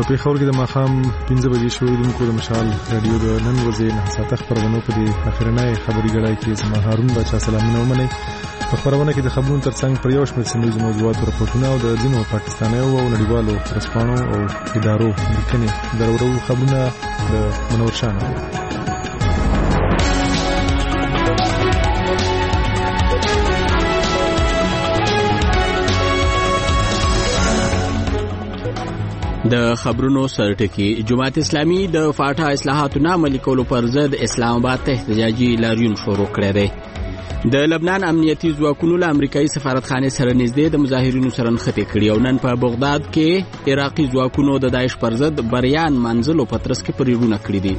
په پېښور کې د ماښام 15 بجې شوریدونکو د مشال رادیو د نن ورځې 9 ساعته خبرونه په دې اخرنۍ خبري غړای کې زما هارون بچا سلامونه ومني. په خبرونه کې د خبرونو ترڅنګ پر یو شمېر سیمه موضوعات راپورټونه او د ځینو پاکستانیو او نړیوالو رسپانو او ادارو لیکنې درورو خبرونه د منور شاه. د خبرونو سرټکی جماعت اسلامي د فاټا اصلاحاتو نه عملي کولو پر ضد اسلام آباد ته احتجاجي لاریون شروع کړی دی. د لبنان امنیتي ځواکونو له امریکایي سفارتخانې سره نږدې د مظاهرینو سره نښتې کړي او نن په بغداد کې عراقي ځواکونو د داعش پر ضد بریان منځلو په ترڅ کې پریډونه کړي دي.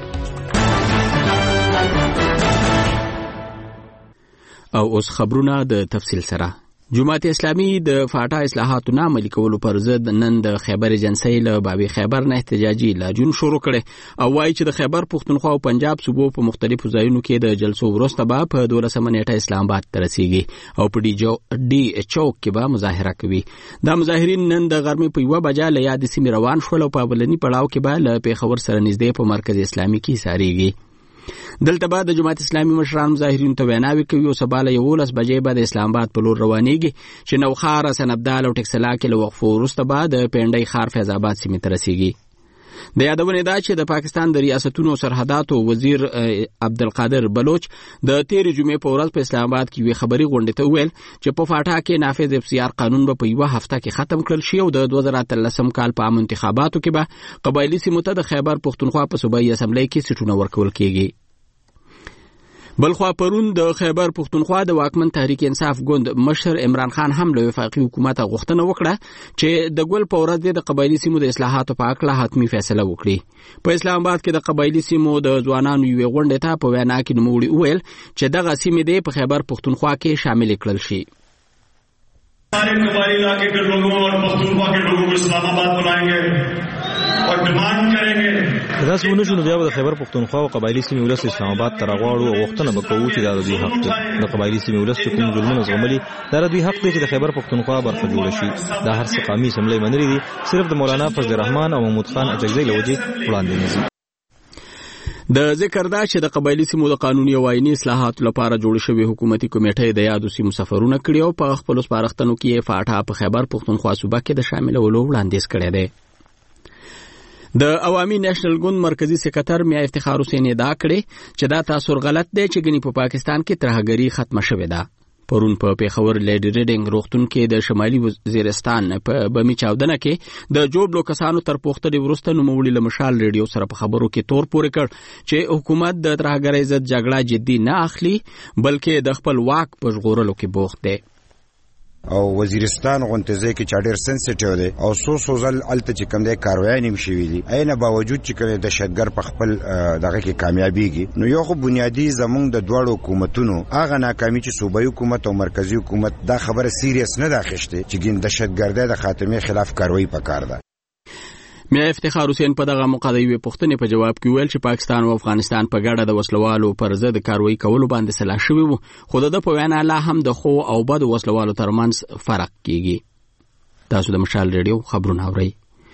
او اوس خبرونه د تفصیل سره. جماعت اسلامي د فاټا اصلاحاتو نه عملي کولو پر ضد نن د خیبر ایجنسۍ له بابي خیبر نه احتجاجي لاریون شروع کړي او وایي چې د خیبر پښتونخوا او پنجاب صوبو په مختلفو ځایونو کې د جلسو وروسته به په 12 نیټه اسلام آباد ته رسیږي او په ډي چوک کې به مظاهره کوي. دا مظاهرین نن د غرمې په 1 بجه له یاد سیمې روان شول او په بلني پړاو کې به له پېښور سره نږدې په مرکز اسلامي کې ساريږي. دلته بعد د جماعت اسلامي مشران مظاهرین ته ویناوي کوي او سبا له 11 بجې بعد اسلام آباد په لور روانيږي چې نوخار سنبدال او ټکسلا کې له وقفو وروسته بعد پنډۍ خار فیض آباد سیمې ته رسیږي. د یادونې دا چې د پاکستان د ریاستونو سرحداتو وزیر عبدالقادر بلوچ د تیر جمعې په ورځ په اسلام آباد کې وی خبري غونډه ته ویل چې په فاټا کې نافذ اف قانون به په یو هفته کې ختم کړل شي او د 2013 کال په عام انتخاباتو کې به قبایلی سیمو ته د خیبر پښتونخوا په صوبایي اسمبلی کې سیټونه ورکول کیږي. بلخوا پرون د خیبر پښتونخوا د واکمن تحریک انصاف ګوند مشر عمران خان هم له وفاقي حکومت غوښتنه وکړه چې د ګل په ورځ د قبایلی سیمو د اصلاحاتو په اړه حتمی فیصله وکړي. په اسلام آباد کې د قبایلی سیمو د ځوانانو یو غونډه ته په وینا کې نوموړي وویل چې دغه سیمې د خیبر پښتونخوا کې شامل کړل شي. سارے قبائلی علاقے کے لوگوں اور پختونخوا کے لوگوں کو اسلام آباد بنائیں گے اور ڈیمانڈ کریں گے. دا څونه شنو بیا د خیبر پښتونخوا او قبایلی سیمې ولس اسلام آباد ته راغواړو او وختونه به کوو چې دا د دوی حق دی. د قبایلی سیمې ولس چې کوم ظلمونه زغملي دا د دوی حق دی چې د خیبر پښتونخوا برخه جوړ شي. دا هر څه قومي اسمبلی منلي دي، صرف د مولانا فضل الرحمن او محمود خان اجزای له وجې وړاندې نه. د ذکر دا چې د قبایلی سیمو د قانوني او آئینی اصلاحاتو لپاره جوړ شوی حکومتي کمیټه د یادو سیمو سفرونه کړي او په خپل سپارښتنو کې فاټا په خیبر پښتونخوا صوبه کې د شاملولو وړاندیز کړی دی. د عوامي نېشنل ګوند مرکزی سکرټر میا افتخار حسین ادعا کړې چې دا تاثر غلط دی چې ګنې په پاکستان کې ترهګري ختمه شوې ده. پرون په پېښور لیډي ریډینګ روغتون کې د شمالي وزیرستان په بمی چاودنه کې د جوړ کسانو تر پوښتنې وروسته نوموړي له مشال ریډیو سره په خبرو کې تور پورې کړ چې حکومت د ترهګرۍ ضد جګړه جدي نه اخلي بلکې د خپل واک په ژغورلو کې بوخت دی. او وزیرستان غونټزه کې چاډر سنسټیو دی او سو ځل الته چې کوم دی کاروایی نیم شوی دی اینه باوجود چې کوم د شتګر په خپل دغه کې کامیابیږي. نو یو خو بنیادی زمونږ د دوړو حکومتونو هغه ناکامي چې صوبایي حکومت او مرکزی حکومت دا خبره سیریس نه داخښته چې ګین د شتګردۍ د خاتمه خلاف کاروایی پکار ده. میا افتخار حسین په دغه موقع د یوې پوښتنې په جواب کې ویل چې پاکستان او افغانستان په ګډه د وسلوالو پر ضد کاروایی کولو باندې سلا شوي وو خو د په وینا لا هم د خو او بد وسلوالو ترمنځ فرق کیږي. تاسو د مشال ریډیو خبرونه اورئ.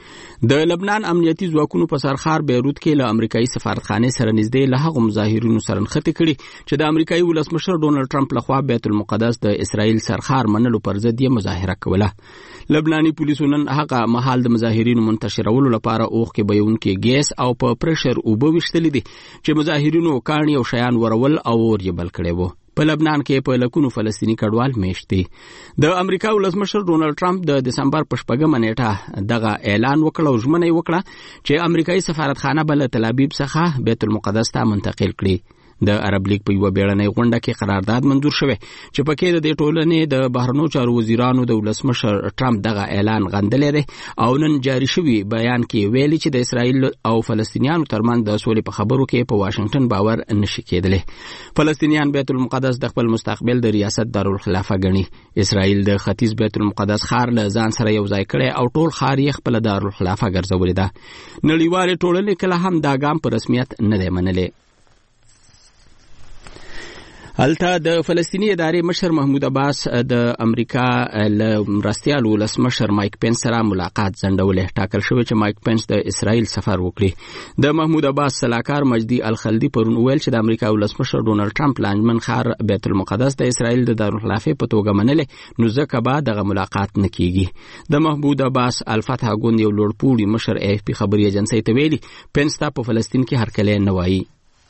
د لبنان امنیتي ځواکونو په سرخار بیروت کې له امریکایي سفارتخانې سره نږدې له هغو مظاهرینو سره نښتې کړي چې د امریکایي ولسمشر ډونالډ ټرمپ لخوا بیت المقدس د اسرائیل سرخار منلو پر ضد یې مظاهره کوله. لبناني پولیسو نن هغه مهال د مظاهرینو منتشرولو لپاره اوښکې بهیونکي ګیس او په پرشر اوبه ویشتلي دي چې مظاهرینو کاڼي او شیان ورول او اور یې بل کړی وو. په لبنان کې په لکونو فلسطینی کډوال میشت دي. د امریکا ولسمشر ډونالډ ټرمپ د دسمبر په 4 نیټه دغه اعلان وکړ او ژمنه یې وکړه چې امریکایي سفارتخانه به له تل ابیب څخه بیت المقدس ته منتقل کړي. د عرب لیگ په یو بیړنۍ غونډه کې قرارداد منظور شوه چې پکې د دې ټولنې د بهرنیو چارو وزیرانو د ولسمشر ټرمپ دغه اعلان غندلې ده او نن جاری شوی بیان کې ویلي چې د اسرائیل او فلسطینیانو ترمنځ د سولې په خبرو کې په واشنگټن باور نشي کېدلی. فلسطینیان بیت المقدس د خپل مستقبل د ریاست دارالخلافه ګڼي. اسرائیل د ختیځ بیت المقدس ښار له ځان سره یو ځای کړی او ټول ښار یې خپل دارالخلافه ګرځولې ده. نړیوالې ټولنې کله هم دا ګام په رسمیت نه دی منلی. الته د فلسطینی ادارې مشر محمود عباس د امریکا له مرستیال ولسمشر مایک پنس سره ملاقات ځنډولې. ټاکل شوی چې مایک پنس د اسرائیل سفر وکړي. د محمود عباس سلاکار مجدي الخلدي پرون ویل چې د امریکا ولسمشر ډونالد ټرمپ لانجمن ښار بیت المقدس د اسرائیل د دارالخلافه په توګه منلې، نو ځکه به دغه ملاقات نه کیږي. د محمود عباس الفتح ګوند یو لوړپوړي مشر AFP خبري ایجنسی ته ویلي پنس ته په فلسطین کې هرکلی نه وایي.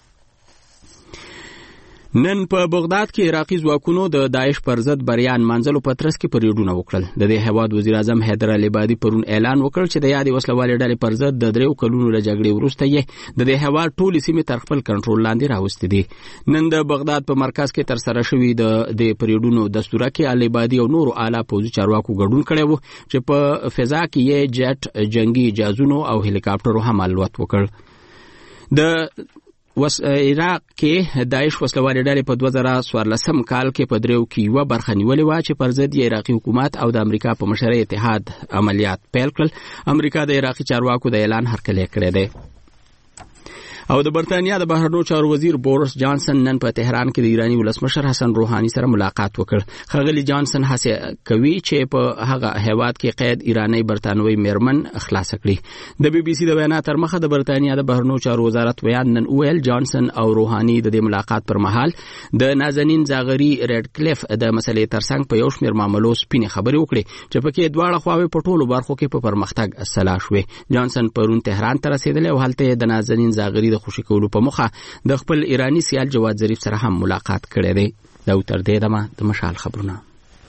نن په بغداد کې عراقي ځواکونو د داعش پر ضد بریان منځلو په ترڅ کې پریډونه وکړل. د دې هیواد وزیر اعظم حیدر علي بادي پرون اعلان وکړ چې د یادې وسلوالې ډلې پر ضد د 3 کلونو له جګړې وروسته یې د دې هیواد ټولې سیمې تر خپل کنټرول لاندې راوستې دي. نن د بغداد په مرکز کې تر سره شوی د پریډونو دستوره کې علي بادي او نورو اعلی پوځي چارواکو ګډون کړی وو چې په فضا کې یې جټ، جنگي جهازونو او هلیکاپټرو هم الوت وکړ. د عراق کې داعش وسلوالې ډلې په 2014 کال کې په 3 کې یو برخه نیولې و چې پر ضد یې عراقي حکومت او د امریکا په مشرۍ اتحاد عملیات پیل کړل. امریکا د عراقي چارواکو د اعلان هرکلی کړی دی. او د برتانیا د بهرنیو چارو وزیر بورس جانسن نن په تهران کې د ایرانی ولسمشر حسن روحانی سره ملاقات وکړ. خغلی جانسن هڅه کوي چې په هغه هیواد کې قید ایرانی برتانوي میرمن خلاص کړي. د BBC د وینا تر مخه د برتانیا د بهرنیو چارو وزارت ویان نن ویل جانسن او روحانی د دې ملاقات پر مهال د نازنین زاغری ریډ کلیف د مسلې ترڅنګ په یو شمېر معاملو سپینې خبرې وکړي چې پکې دواړه خواوې په ټولو برخو کې په پرمختګ سلا شوې. جانسن پرون تهران ته رسیدلی او هلته د نازنین زاغری خوشی کولو په مخه د خپل ایرانی سیال جواد ظریف سره هم ملاقات کړی دی. دا تر دې دمه د مشال خبرونه.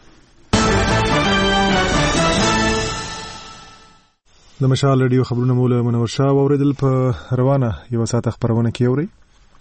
د مشال رادیو خبرونه مولا منور شاه اوریدل په روانه یو ساعت خبرونه کې اوري.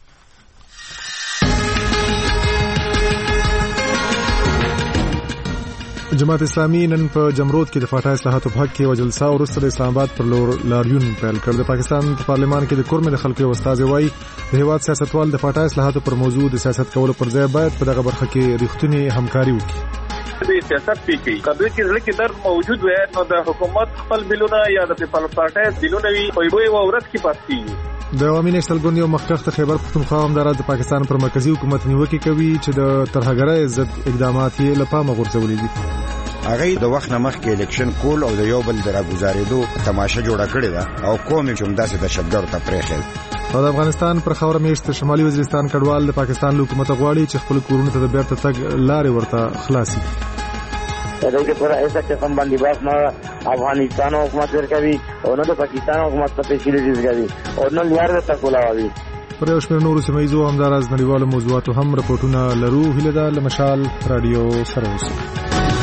جماعت اسلامي نن په جمرود کې د فاټا اصلاحاتو په حق کې یو جلسه ورسته د اسلام آباد پر لور لاریون پیل کړ. د پاکستان په پارلمان کې د کورمې د خلکو استاد وایي د هیواد سیاستوال د فاټا اصلاحاتو پر موضوع د سیاست کولو پر ځای باید په دغه برخه کې ریښتونی همکاري وکړي. د سیاست پیکي کله چې ځل کې در موجود وي نو د حکومت خپل بلونه یا د پیپل پارټي بلونه وي په یوه ورځ کې پاتې. د عوامي نېشنل ګوند یو مخکښ خیبر پښتونخوا همدارد د پاکستان پر مرکزی حکومت نیوکه کوي چې د ترهګرۍ ضد اقدامات یې له پامه غورځولي دي. هغه د وخت نه مخکې الیکشن کول او د یو بل دراګزارېدو تماشه جوړه کړې ده او قوم یې همداسې د شګر ته پرېښل. او د افغانستان پر خاوره میشت شمالي وزیرستان کډوال د پاکستان حکومت غواړي چې خپل کورونه ته د بیرته تګ لارې ورته خلاصي. دغه پر ایسا قسم باندې باس نه افغانستان حکومت ورکوي او نه د پاکستان حکومت په فیسیلیټیز کوي او نه لار ته کولاوي. پر یو شمېر نورو سیمه ییزو همداراز نړیوالو موضوعاتو هم رپورټونه لرو. هیله ده له مشال رادیو سره اوسئ.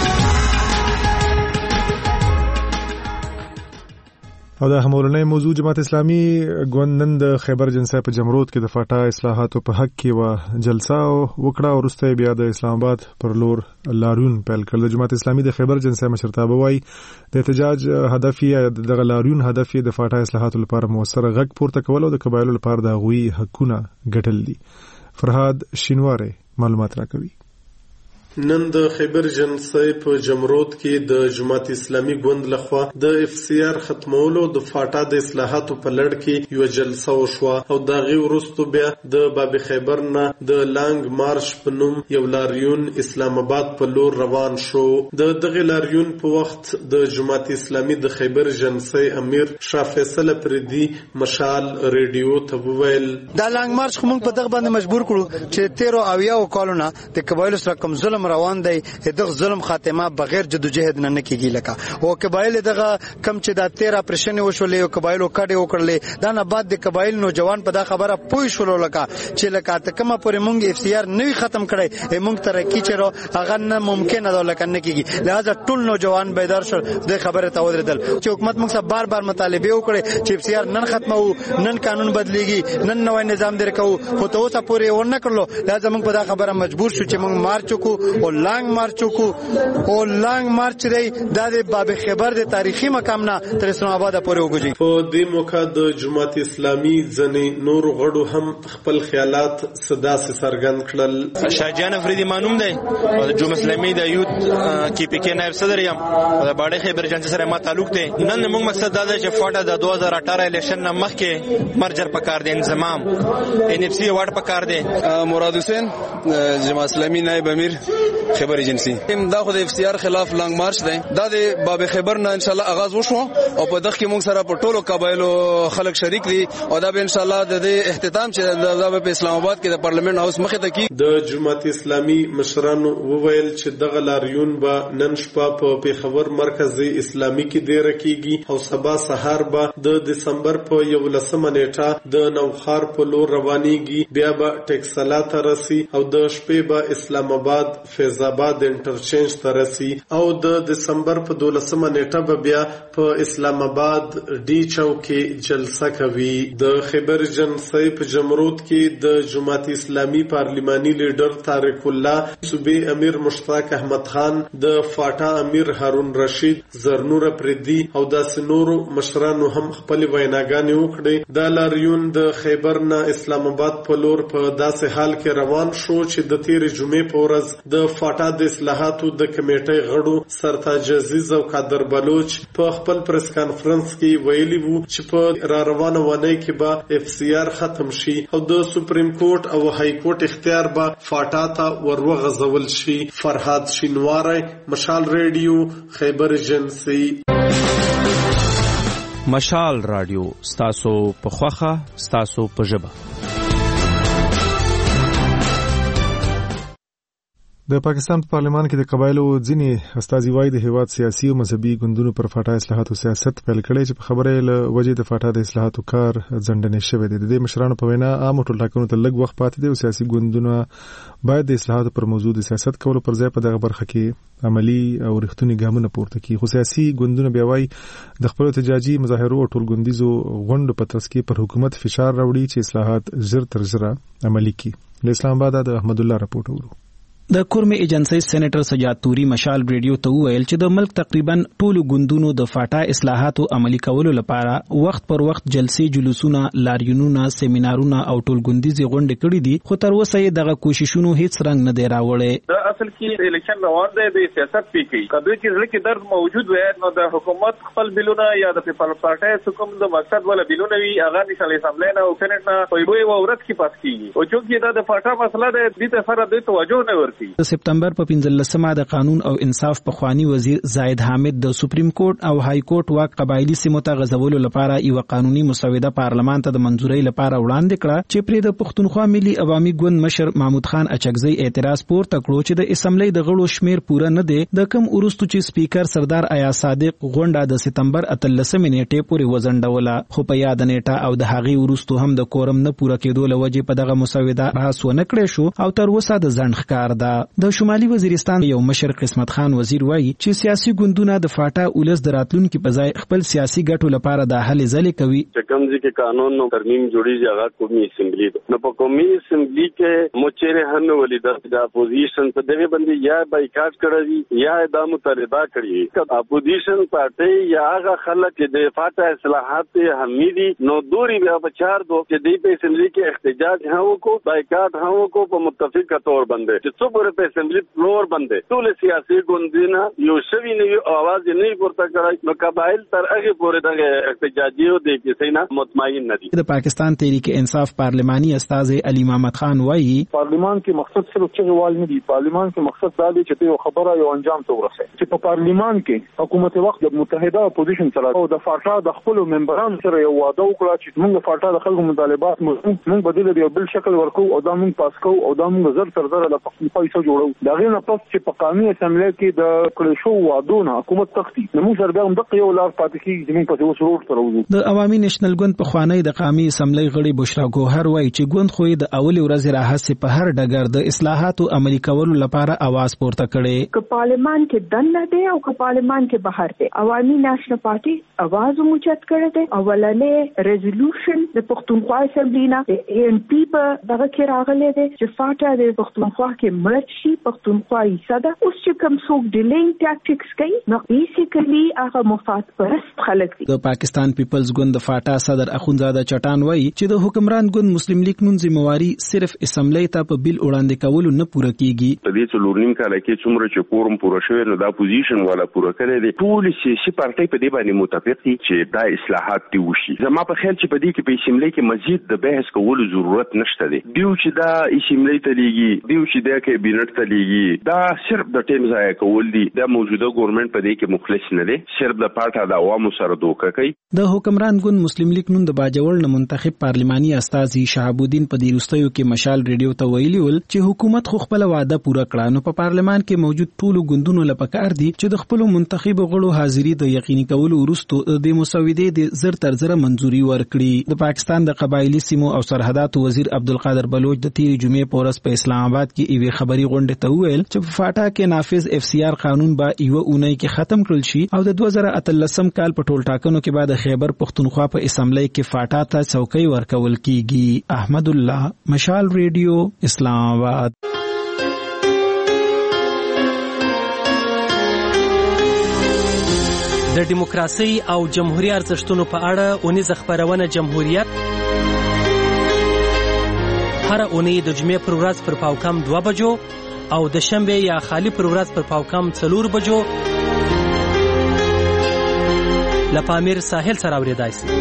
او دا همولنۍ موضوع جماعت اسلامي ګوند نن د خیبر جنسای په جمرود کې د فاټا اصلاحاتو په حق کې و جلسه وکړه او وروسته بیا د اسلام آباد پر لور لاریون پیل کړ. د جماعت اسلامي د خیبر جنسای مشرتابه وایي د احتجاج هدف یې د لاریون هدف یې د فاټا اصلاحاتو لپاره موثر غږ پورته کول او د قبایلو لپاره د هغوی حقونه ګټل دي. فرهاد شینواره معلومات راکوي. نن د خیبر جنسای په جمرود کې د جماعت اسلامي ګوند لخوا د FCR ختمولو د فاټا د اصلاحاتو په لړ کې یو جلسه وشوه او د غي ورستو بیا د باب خیبر نه د لانګ مارش په نوم یو لاریون اسلام آباد په لور روان شو. د دغه لاریون په وخت د جماعت اسلامي د خیبر جنسای امیر شاه فیصل پردي مشال ریډیو ته وویل دا لانګ مارش کوم په دغه باندې مجبور کړو چې 13 او یو کالونه د قبایلو سره کوم ظلم روان دی. دغه ظلم خاتمه بغیر جدوجہد نه کیږي. لکه او قبایل دغه کم چې د 13 اپریشن وشولې او قبایلو کډه وکړلې دا نه بعد د قبایل نوجوان په دا خبره پوي شول لکه چې لکه تکمه پورې مونږ FCR نوی ختم کړي مونږ ترقی چیرې هغه نه ممکن ده لکه نه کیږي. لہذا ټول نوجوان بیدار شول د خبره ته ودرېدل چې حکومت موږ سره بار بار مطالبه وکړي چې FCR نن ختمو نن قانون بدليږي نن نوې نظام درکو خو ته اوسه پورې ونه کړلو. لہذا موږ په دا خبره مجبور شو چې موږ مارچ وکړو او لانګ مارچ کو او لانګ مارچ دی د باب خیبر د تاریخي مقام نه تر اسلام آباد پورې وګوري. په دې موقع د جماعت اسلامي ځنې نور غړو هم خپل خیالات صدا سره څرګند کړل. شاهجان افریدی مانوم دی د جماعت اسلامي د یوت کی پی کې نائب صدر یم د باډي خیبر جنسي سره ما تعلق دی. نن موږ مقصد دا دی چې فاټا د 2018 الیکشن نه مخکې مرجر پکار دی انضمام ان اف سی وارد پکار دی. مراد حسین جماعت اسلامي نائب امیر خیبر ایجنسی دا خو د اف سی آر خلاف لانګ مارچ دی. دا د باب خیبر نه ان شاء الله آغاز وشو او په دغه کې موږ سره په ټولو قبایلو خلک شریک دي او دا به ان شاء الله د اختتام چې دا په اسلام آباد کې د پارلیمنت هاوس مخې ته کی. د جماعت اسلامي مشرانو وویل چې دغه لاریون به نن شپه په پیښور مرکزي اسلامي کې ډیر کیږي او سبا سهار به د دسمبر په 11 نیټه د نوخار په لور روانيږي. بیا به ټکسلا ته رسي او د شپې به اسلام آباد فیض آباد انټرچینج ته رسي او د دسمبر په 12 نیټه به بیا په اسلام آباد ډی چوک کې جلسه کوي. د خیبر جنسي په جمرود کې د جماعت اسلامي پارلماني لیډر طارق الله، صوبې امیر مشتاق احمد خان، د فاټا امیر هارون رشید، زرنور پردي او داسې نورو مشرانو هم خپل ویناګانې وکړې. دا لاریون د خیبر نه اسلام آباد په لور په داسې حال کې روان شو چې د تیر جمعې په ورځ د فاټا د اصلاحاتو د کمیټې غړو سرتاج عزیز او قادر بلوچ په خپل پریس کانفرنس کې ویلي وو چې په را روانه ونې کې به اف سی آر ختم شي او د سپریم کورټ او های کورټ اختیار به فاټا ته وروغځول شي. فرهاد شینواری، مشال ریډیو، خیبر ایجنسی. مشال رادیو ستاسو په خوخه ستاسو په ژبه. د پاکستان په پارلمان کې د قبایلو ځینې استازي د هیواد سیاسي او مذهبي ګوندونو پر فاټا اصلاحاتو سیاست پیل کړی چې په خبره له وجې د فاټا د اصلاحاتو کار ځنډنې شوی دی. د دې مشرانو په وینا عام ټولټاکنو ته لږ وخت پاتې دی او سیاسي ګوندونه باید د اصلاحاتو پر موضوع د سیاست کولو پر ځای په دغه برخه کې عملی او رښتونی ګامونه پورته کړي. خو سیاسي ګوندونه بیا وايي د خپل احتجاجي مظاهرو او ټولګوندیزو غونډو په ترڅ کې پر حکومت فشار راوړي چې اصلاحات زر تر زره عملی کړي. له اسلام آباد د احمد الله راپورټ ورو. د کورمې ایجنسی سېنیټر سجاد توري مشال ریډیو ته وویل چې د ملک تقریبا ټولو ګوندونو د فاټا اصلاحاتو عملی کولو لپاره وخت پر وخت جلسې، جلوسونه، لاریونونه، سیمینارونه او ټولګوندیزې غونډې کړې دي، خو تر اوسه یې دغه کوششونو هیڅ رنګ نه دی راوړی. دا اصل کې الیکشن روان دی، د سیاست پیکي کله چې ځکه درد موجود وي نو د حکومت خپل بلونه یا د پیپل پارټي حکومت د مقصد ولا بلونه وي هغه نشل اسمبلی نه او سېنیټ نه په یوه ورځ کې پاس کیږي او چې دا د فاټا مسله ده د دې سره د توجه نه ورته. د سپتمبر په 15مه د قانون او انصاف پخوانی وزیر زاید حامد د سپریم کورټ او های کورټ واک قبایلی سیمو ته غځولو لپاره یو قانوني مسوده پارلمان ته د منځورۍ لپاره وړاندې کړه چې پرې د پښتونخوا ملي عوامي ګوند مشر محمود خان اچکزی اعتراض پورته کړو چې د اسمبلی د غړو شمیر پوره نه دی. د کم ورستو چې سپیکر سردار آیا صادق غونډه د سپتمبر 13 نیټه پورې وزنډوله، خو په یاد نیټه او د هغې ورستو هم د کورم نه پوره کېدو لوجې په دغه مسوده بحث ونه کړی شو او تر اوسه د ځنډ ښکار ده. د شمالي وزیرستان یو مشر قسمت خان وزیر وایي چې سیاسي ګوندونه د فاټا اولس د راتلونکو په ځای خپل سیاسي ګټو لپاره د هلې ځلې کوي. چې کوم ځکه قانون نو ترمیم جوړیږي هغه قومي اسمبلی ده، نو په قومي اسمبلی کې مچره هم ولیدل د اپوزیشن په دغه باندې یا بایکاټ کړی یا د مطالبه کړی. اپوزیشن پارټي یا هغه خلک چې د فاټا اصلاحات حمیدي نو دوری بیا بچار دو چې د اسمبلی کې احتجاج هم کو بایکاټ هم کو په متفقه تور باندې چې څو په اسمبلی فلور باندې ټول سیاسي ګوندونه یو شوی نه اواز نه پورته کړای نو قبایل تر هغه پورې د احتجاجیو د کیسې نه مطمئن نه دي. د پاکستان تحریک انصاف پارلماني استاد علي محمد خان وایي پارلمان کې مقصد صرف چغوال نه دي، پارلمان کې مقصد دا دی چې یو خبره یو انجام ته ورسي. چې په پارلمان کې حکومت وخت د متحده اپوزیشن سره او د فاټا د خپل ممبرانو سره یو واده وکړه چې موږ فاټا د خلکو مطالبات موږ بدل دی بل شکل ورکو او دا موږ پاس کوو او دا موږ زر تر زر د پیسو جوړو. دا غیر نه پس چې په قانوني اسمبلی کې د کړشو وادونه حکومت تختی نو موږ سره هم د یو لار پاتې کیږي چې موږ په اوس ورور سره وځو. د عوامي نېشنل ګوند په خوانی د قومي اسمبلی غړي بشرا ګوهر وایي چې ګوند خو د اول ورځ راهسه په هر ډګر د اصلاحاتو عملي کولو لپاره आवाज پورته کړي. که پارلمان کې دنه دی او که پارلمان کې بهر دی، عوامي نېشنل پارټي आवाज موچت کړی دی. اولنې ریزولوشن د پښتونخوا اسمبلی نه ان پی په دغه کې راغلی دی چې فاټا د پښتونخوا کې مرچ شي پښتونخوا حصہ ده. اوس چې کوم څوک ډیلینګ ټاکټکس کوي نو بیسیکلی هغه مفاد پرست خلک دي. د پاکستان پیپلز ګوند د فاټا صدر اخونزاده چټان وایي چې د حکمران ګوند مسلم لیگ نن ذمہواری صرف اسمبلی ته په بیل وړاندې کولو نه پوره کیږي. په دې څلورنیم کال کې څومره چې کورم پوره شوی نو دا پوزیشن والا پوره کړی دی. ټول سیاسي پارټۍ په دې باندې متفق دي چې دا اصلاحات دی وشي. زما په خیال چې په دې کې په اسمبلی کې مزید د بحث کولو ضرورت نشته دی. دیو چې دا اسمبلی ته لیږي، دیو چې دا کابینټ ته لیږي، دا صرف د ټیم ضایع کول دي. دا موجوده ګورنمنت په دې کې مخلص نه دی، صرف د پارټا د عوامو سره دوکه کوي. د حکمران ګوند مسلم لیگ نن د باجوړ نه منتخب پارلماني استازي شهاب الدین په دې وروستیو کې مشال ریډیو ته ویلي ول چې حکومت خو خپل وعده پوره کړه، نو په پارلمان کې موجود ټولو ګوندونو لپاره دي چې د خپل منتخب غړو حاضری د یقیني کولو وروسته د مسودې د زر تر زر منځوري ورکړي. د پاکستان د قبایلی سیمو او سرحداتو وزیر عبدالقادر بلوچ د تیری جمعې په ورځ په اسلام آباد کې یوه خبري غونډه ته ویل چې په فاټا کې نافذ اف سی آر قانون به یو اونۍ کې ختم کړل شي او د 2013 کال په ټول ټاکنو کې بعد خیبر پښتونخوا په اسمبلی کې فاټا ته څوکۍ ورکول کیږي. احمد الله، مشال ریډیو، اسلام آباد. د دیموکراسي او جمهوریت ارزښتونو په اړه اونیزه خبرونه جمهوریت هر اونۍ د جمعې پر ورځ پر پاوکم 2 بجو او د شنبه یا خالی پر ورځ پر پاوکم 4 بجو لپامیر ساحل سره اوریدای شي.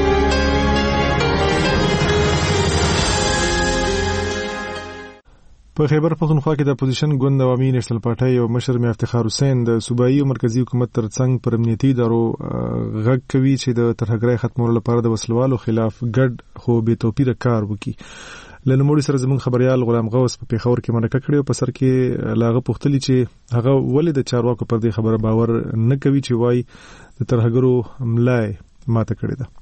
په خیبر پښتونخوا کې د اپوزیشن ګوند عوامي نېشنل پارټۍ او مشر میا افتخار حسین د صوبایي او مرکزی حکومت ترڅنګ پر امنیتي ادارو غږ کوي چې د ترهګرۍ ختمولو لپاره د وسلوالو خلاف ګډ خو بې توپیره کار وکړي. له نوموړي سره زموږ خبريال غلام غوث په پیښور کې مرکه کړې او په سر کې لاغه پوښتلي چې هغه ولې د چارواکو پر دې خبره باور نه کوي چې وایي د ترهګرو ملای ماته کړې ده.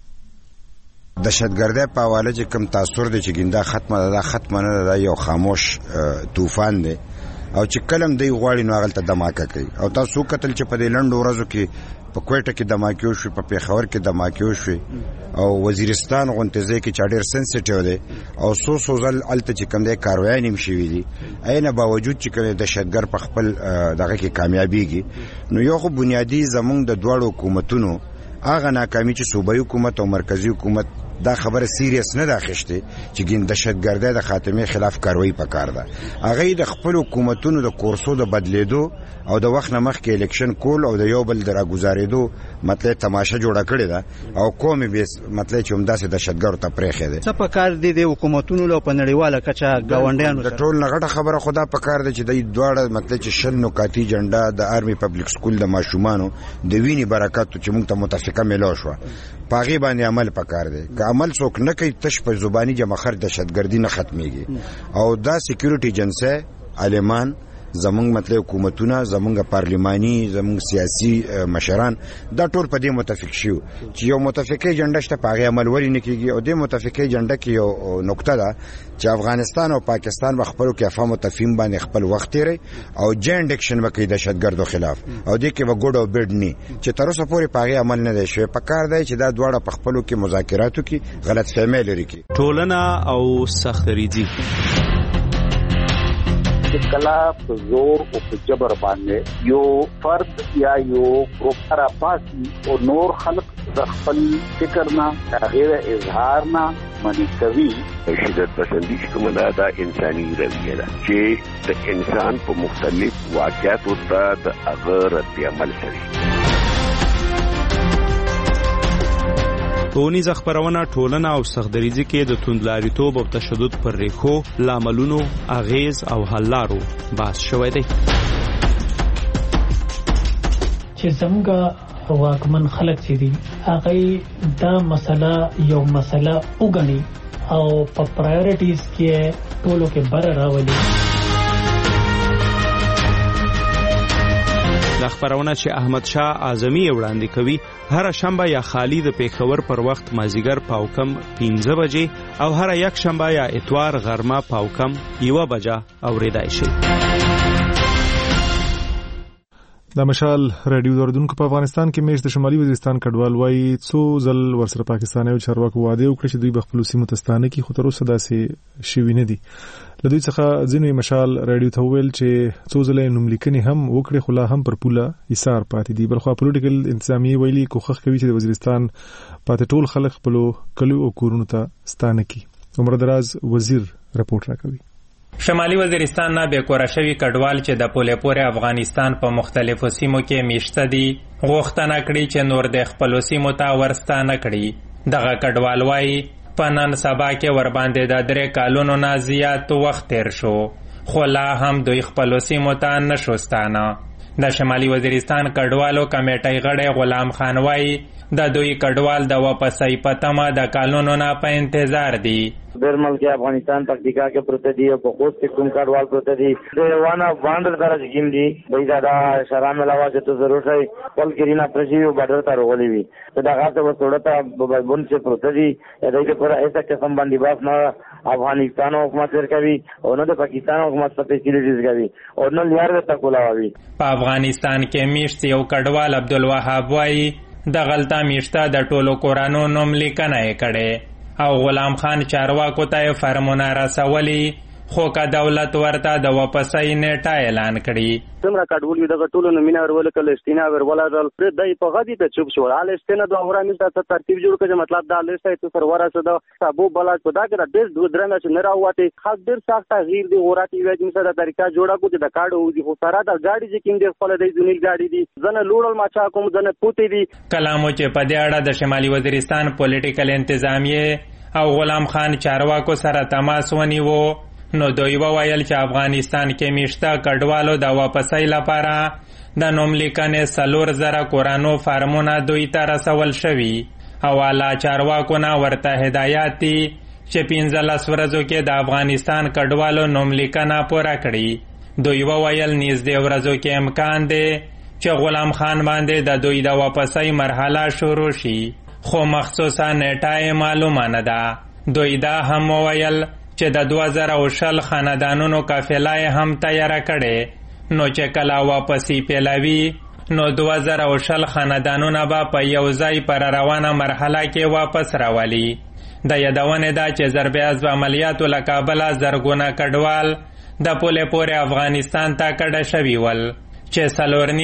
دهشتګردۍ په حواله چې کوم تاثر دی چې ګنده ختمه ده، دا ختمه نه ده، یو خاموش طوفان دی او چې کلم دی غواړي نو هغلته دماکه کوي. او تاسو کتل چې په دې لنډو ورځو کې په کوټه کې دماکې وشوې، په پیښور کې دماکې وشوې او وزیرستان غونډه ځای کې چې ډېر سنسټیو دی او سو ځل الته چې کوم دی کاروایي نیم شوي دي. اینه باوجود چې کوم دهشتګر په خپل دغه کې کامیابیږي نو یو خو بنیادی زمونږ د دواړو حکومتونو هغه ناکامي چې صوبایي حکومت او مرکزی حکومت دا خبره سیریس نه داخشته چې ګین دهشتګردۍ د خاتمه خلاف کاروایی پکار ده. هغه د خپل حکومتونو د کورسو د بدلیدو او د وخت نه مخکې الیکشن کول او د یو بل دراګزاریدو مطلب تماشه جوړه کړې ده او قومي بیس مطلب چې همداسې دهشتګرو ته پرېخې ده. څه پکار دي د حکومتونو له پنړیواله کچا گاونډیانو د ټول نغټه خبره خدا پکار ده چې د دواړه مطلب چې شل نکاتی جنډا د آرمي پبلک سکول د ماشومانو د ویني برکات چې موږ ته متفقه ملو شو پاغي باندې عمل پکار دی. که عمل څوک نه کوي تش په زبانی جمخر دهشتګردي نه ختميږي او دا سکیورټي ایجنسی عالمان زمونږ مطلب حکومتونه زمونږ پارلماني زمونږ سیاسي مشران دا ټول په دې متفق شو چې یو متفقه ایجنډا شته پاغي عمل ولې نه کیږي او د متفقه ایجنډا کې یو نقطه ده چې افغانستان او پاکستان بخپلو کې افهام او تفهیم باندې خپل وخت لري او جاینټ اکشن وکړي دهشتګردو خلاف او د کې وګړو او بیډ نه چې تر اوسه پورې پاغي عمل نه دی شوی. پکار دی چې دا دواړه په خپلو کې مذاکراتو کې غلط فهمي لري کې ټولنه او سختریزي کلا په زور او په جبر باندې یو فرد یا یو گروپ را پاسي او نور خلق د خپل فکر نه غیر اظهار نه منی کوي. شدت پسندی کوم دا انساني رویه ده چې د انسان په مختلف واقعاتو ته د هغه رد عمل کوي. ټولنیز خبرونه ټولنه او سختدریزي کې د توندلاریتوب او تشدد پر ریښو لاملونو اغیز او حل لارو بحث شوی دی. چې څنګه واکمن خلک چې دي هغه دا مسله یو مسله وګڼي او په پرایورټیز کې ټولو کې بر راولي. د خبرونه چې احمد شاه اعظمي وړاندې کوي هر شنبه یا خالی د پیښور پر وخت مازیګر پاوکم 15 بجې او هر یک شنبه یا اتوار غرمه پاوکم 1 بجه اوریدای شي. د مشال رادیو دوردونکو په افغانستان کې میش د شمالي وزیرستان کډوال وایي څو ځل ورسره پاکستاني او چارواکو وعده وکړي چې دوی به خپل سیمو ته ستانه کی خو تر اوسه داسې شوی نه دي. لدوی څخه ځینې مشال رادیو ته ویل چې څو ځله نوملیکنې هم وکړي خو لا هم پر پوله ایثار پاتې دي. بلخو پولیټیکل انتظامیه ویلي کوښښ کوي چې د وزیرستان پاتې ټول خلک خپل کلیو او کورونو ته ستانه کړي. عمر دراز وزیر رپورټ راکوي. شمالي وزیرستان نه بیکوره شوي کډوال چې د پولې پورې افغانستان په مختلفو سیمو کې میشته دي غوښتنه کړې چې نور د خپلو سیمو ته ورستانه کړي. دغه کډوال وایي په نن سبا کې ورباندې د 3 کالونو نه زیات وخت تیر شو خو لا هم دوی خپلو سیمو ته نشو ستانه. د شمالي وزیرستان کډوالو کمیټې غړی غلام خان وایي د دوی کډوال د واپسۍ په تمه د کالونو نه په انتظار دي. ډېر ملک افغانستان پکتیکا کې پروت دي او په خوست کې کوم کډوال پروت دي د وانه باندر درجه کې دي دوی دا شرام علاوه چې ته ضرور شي خپل کرینا پرشي او بارډر ته ورغلي وي دا هغه څه وسوړه بون چې پروت دي دا کې پر ایسا قسم باندې باس نه افغانستان حکومت ورکوي او نه د پاکستان حکومت په فیسیلیټیز کوي او نه لیار ته کولاوي. په افغانستان کې میشت یو کډوال عبدالوهاب وایي د غلطه میشته د ټولو کورانو نوم لیکنه یې کړې او غلام خان چارواکو ته فرمونه رسولي خو که دولت ورته د واپسۍ نیټه اعلان کړي. څومره کډوال دغه ټولو نومونه ورولکل استینا ورولل دای په غدي ته چوب شو حال استینا د اورامي ته ترتیب جوړ کړي مطلب دا لیسته ته سر ورسه د صابو بلاج په دا کې د ډېر درنه چې نه راوته خاص ډېر سخت غیر دی وراتي وایي چې د طریقه جوړه کو د کارډ او د سره د گاډي چې کوم د خپل د ځونیل گاډي دي ځنه لوړل ماچا کوم ځنه پوتې دي. کلامو چې په دې اړه د شمالي وزیرستان پولیټیکل انتظامیه او غلام خان چارواکو سره تماس ونیو نو دوی وویل چې افغانستان کې میشته کډوالو د واپسۍ لپاره د نوم لیکنې 4000 کورانو فارمونه دوی ته رسول شوي او اعلی چارواکو نه ورته هدایات دي چې 15 ورځو کې د افغانستان کډوالو نوم لیکنه پوره کړي. دوی وویل نږدې ورځو کې امکان دی چې غلام خان باندې د دوی د واپسۍ مرحله شروع شي خو مخصوصا نیټه معلومه نه ده. دوی دا هم وویل چې د 2020 خاندانونو قافله هم تیاره کړي نو چې کله واپسی پیلوي نو 2020 خاندانونه به په یو ځای پر روانه مرحله کې واپس راولي. د یادونه ده چې ضربه عملیاتو له کابل زرګونه کډوال د پولې پورې افغانستان ته کډه شوي ول چې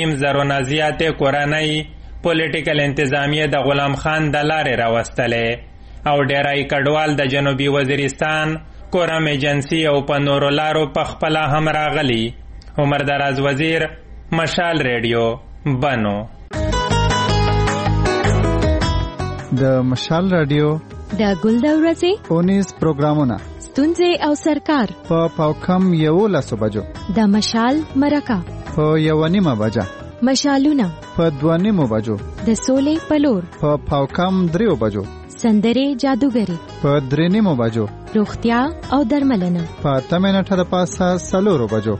4.5 زیاتې کورنۍ پولیټیکل انتظامیه د غلام خان د لارې راوستلې او ډیری کډوال د جنوبي وزیرستان کورم ایجنسی او په نورو لارو په خپل هم راغلي. عمر دراز وزیر مشال ریډیو بنو. د مشال رادیو د ګل د ورځې 19 پروګرامونه ستونزې او سرکار په پاوکم 11 بجو د مشال مرکه په 1:30 بجه مشالونه په 2:30 بجو د سولې پلور په پاوکم 3 بجو سندرې جادوګری په 3:30 بجو روغتیا او درملنه په 8 منټه د پاسه 4 بجو.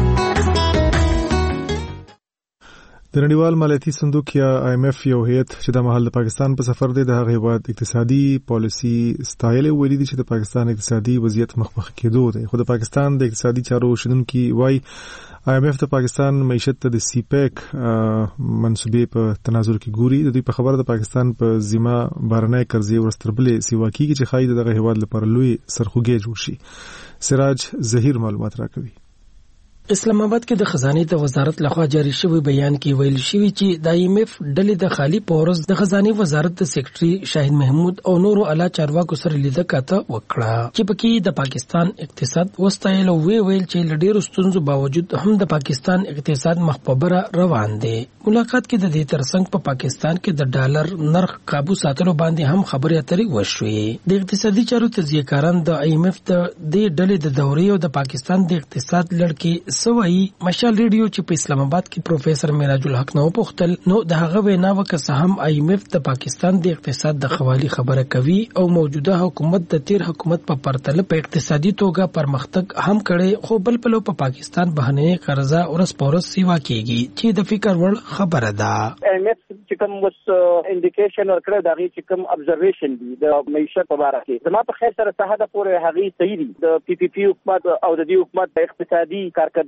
د نړیوال مالیاتي صندوق یا IMF یو هیئت چې د مهال د پاکستان په سفر دی د هغه هیواد اقتصادي پالیسي ستایلې ویلي دي چې د پاکستان اقتصادي وضعیت مخ کېدو دی خو د پاکستان د اقتصادي چارو شنونکي وایي IMF د پاکستان معیشت ته د CPEC منسوبې په تناظر کې ګوري. د دوی په خبره د پاکستان په ذمہ بهرنۍ قرضې ورستربلې سیوا کیږي چې خای دغه هیواد لپاره لوی سرخوږی جوړ شي. سراج ظهیر معلومات راکوي. اسلام آباد کې د خزانه د وزارت لخوا جاری شوی بیان کې ویل شوی چې د IMF ډلې د خالی پورز د خزانه وزارت د سیکریټري شاهد محمود او نورو اعلی چارواکو سره لیدل کاته وکړه چې پکې د پاکستان اقتصاد وستایل او ویل چې لډیر ستونزو باوجود هم د پاکستان اقتصاد مخبره روان دی. ملاقات کې د دې ترڅنګ په پاکستان کې د ډالر نرخ قابو ساتلو باندې هم خبرې اترې وشوې. د اقتصادي چارو تجزیه‌کاران د IMF د ډلې د دورې او د پاکستان د اقتصاد لړ سوي مشال ریډیو چې په اسلام آباد کې پروفیسور میراج الحق نو پختل نو د هغه وینا وکړه هم IMF د پاکستان د اقتصاد د خوالي خبره کوي او موجوده حکومت د تیر حکومت په پرتله په اقتصادي توګه پرمختګ هم کړي خو بل په په پاکستان بهرنۍ قرضه ورس پورس سیوا کیږي چې د فکر وړ خبره ده. IMF چې کوم وس انډیکیشن ورکړه دغه چې کوم ابزرویشن دي د معیشت په اړه کې زما په خیر سره صحه د پوره هغه صحیح دي. د PPP حکومت او د دې حکومت د اقتصادي کارکړ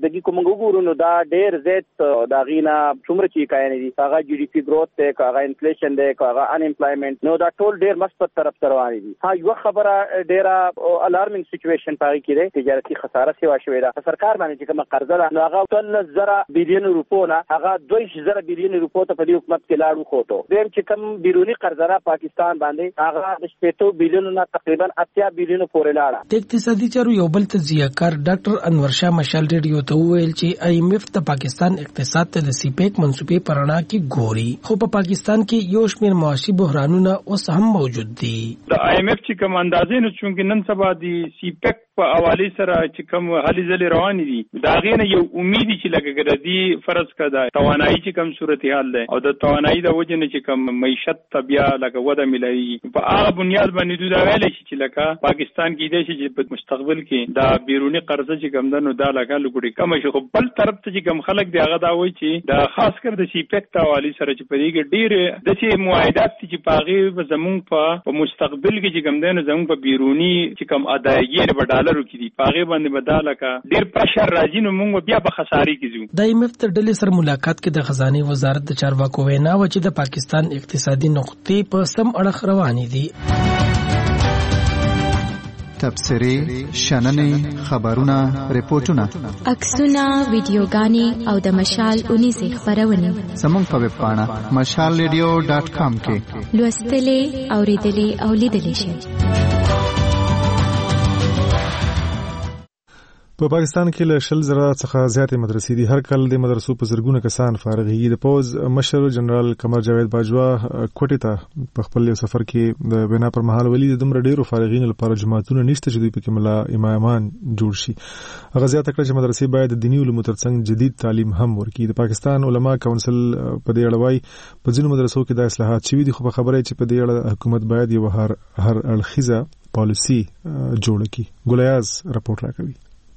کارکردګي کوم وګورو نو دا ډېر زیات دا غینا څومره چې کاینه دي هغه جی ډي پی گروث ته هغه انفلیشن دی هغه ان امپلایمنت نو دا ټول ډېر مثبت طرف روان دي. ها یو خبره ډېره الارمینګ سچويشن پای کې دی تجارتي خساره سیوا شوې ده سرکار باندې چې کوم قرضه ده نو هغه 13,000 بلین روپو نه هغه 2,000 بلین روپو ته په دې حکومت کې لاړو خوټو دیم چې کوم بیرونی قرضه پاکستان باندې هغه 8 بلین نه تقریبا 80 بلین پورې لاړه. د اقتصادي چارو یو بل تجزیه‌کار ډاکټر انور شاه مشال ریډیو ته وویل چې آی ایم ایف د پاکستان اقتصاد ته د سی پیک منسوبې پرانا کې ګوري خو په پاکستان کې یو شمېر معاشي بحرانونه اوس هم موجود دي. د آی ایم ایف چې کوم اندازې نو چې نن سبا د سی پیک په حواله سره چې کوم هلي ځلې روان دي دا غینه یو امید چې لګګردي فرض کړه توانایي چې کوم صورتحال ده او د توانایي د وجه نه چې کوم معیشت طبيعه لګ وده ملایي په هغه بنیاد باندې دا ویل شي چې لکه پاکستان کې د شي په مستقبل کې دا بیرونی قرضه چې کوم ده نو دا لګا لګړي کم شي خو بل طرف ته چې کوم خلک دی هغه دا وایي چې دا خاص کر د سی پیک حواله سره چې په دې ډېر د چې معاهدات چې پاغي زمون په مستقبل کې چې کوم ده نو زمون په بیرونی چې کوم ادایګي په ډالرو کې دي پاغه باندې بداله کا ډیر پرشر راځي نو موږ بیا په خساري کې ځو. د ایم ایف تر ډلې سره ملاقات کې د خزانه وزارت د چارواکو وینا و چې د پاکستان اقتصادي نقطې په سم اړخ روانې دي. تبصرې شننې خبرونه ریپورتونه عکسونه ویډیوګانې او د مشال 19 خبرونه زموږ په ویب پاڼه mashalradio.com کې لوستلې اوریدلې او لیدلې شئ. په پاکستان کې له 10,000 څخه زیاتې مدرسې دي. هر کال د مدرسو په زرګونه کسان فارغېږي. د پوز مشر جنرال قمر جاوید باجوا کوټې ته په خپل سفر کې د بنا پر مهال ولید دومره ډیرو فارغینو لپاره جماعتونه نشته چې دوی پکې ملا امامان جوړ شي. هغه زیاته کړه چې مدرسې باید د دیني علومو ترڅنګ جدید تعلیم هم ورکړي. د پاکستان علما کونسل په دې اړه وايي په ځینو مدرسو کې د اصلاحات شوي دي خو په خبره چې په دې اړه حکومت باید یو هر اړخیزه پالیسي جوړ کړي. ګولیاز راپورټ راکوي.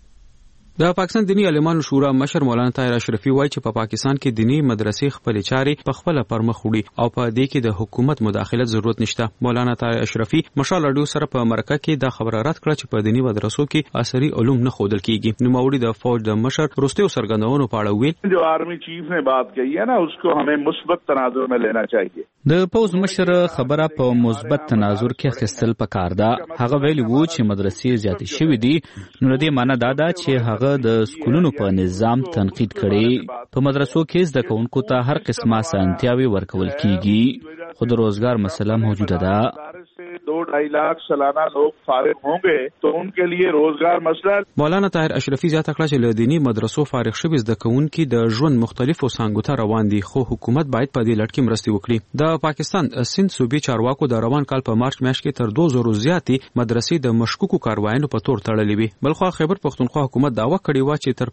د پاکستان دینی عالمانو شورا مشر مولانا طاهر اشرفي وایي چې په پاکستان کې دینی مدرسې خپل چارې په خپل پرمخ وړي او په دې کې د حکومت مداخلت ضرورت نشته. مولانا طاهر اشرفي مشال اډیو سره په مرکه کې د خبره رد کړه چې په دینی مدرسو کې عصري علوم نه خودل کیږي. نوموړي د فوج د مشر رستو سرګندونو په اړه ویل جو آرمی چیف نے بات کہی ہے نا اس کو ہمیں مثبت تناظر میں لینا چاہیے. د پوز مشر خبره په مثبت تناظر کې خستل پکار ده. هغه ویلي وو چې مدرسې زیاتې شوې دي نو دې معنی دا ده چې هغه د سکولونو په نظام تنقید کړي. په مدرسو کې زده کوونکو ته هر قسمه سانتیاوي ورکول کیږي خو د روزګار مسله موجوده ده. 2-2.5 लाख सालाना लोग फारिग होंगे तो उनके लिए रोजगार मसला. مولانا طاهر اشرفي زیاته کړه چې له دینی مدرسو فارغ شوي زده کوونکي د ژوند مختلفو څانګو ته روان دي خو حکومت باید په دې لړ کې مرستې وکړي. د پاکستان سند صوبې چارواکو د روان کال په مارچ میاشت کې تر 2,000 زیاتې مدرسې د مشکوکو کاروایانو په تور تړلې وي. بلخو خیبر پښتونخوا حکومت دعوه کړې و چې تر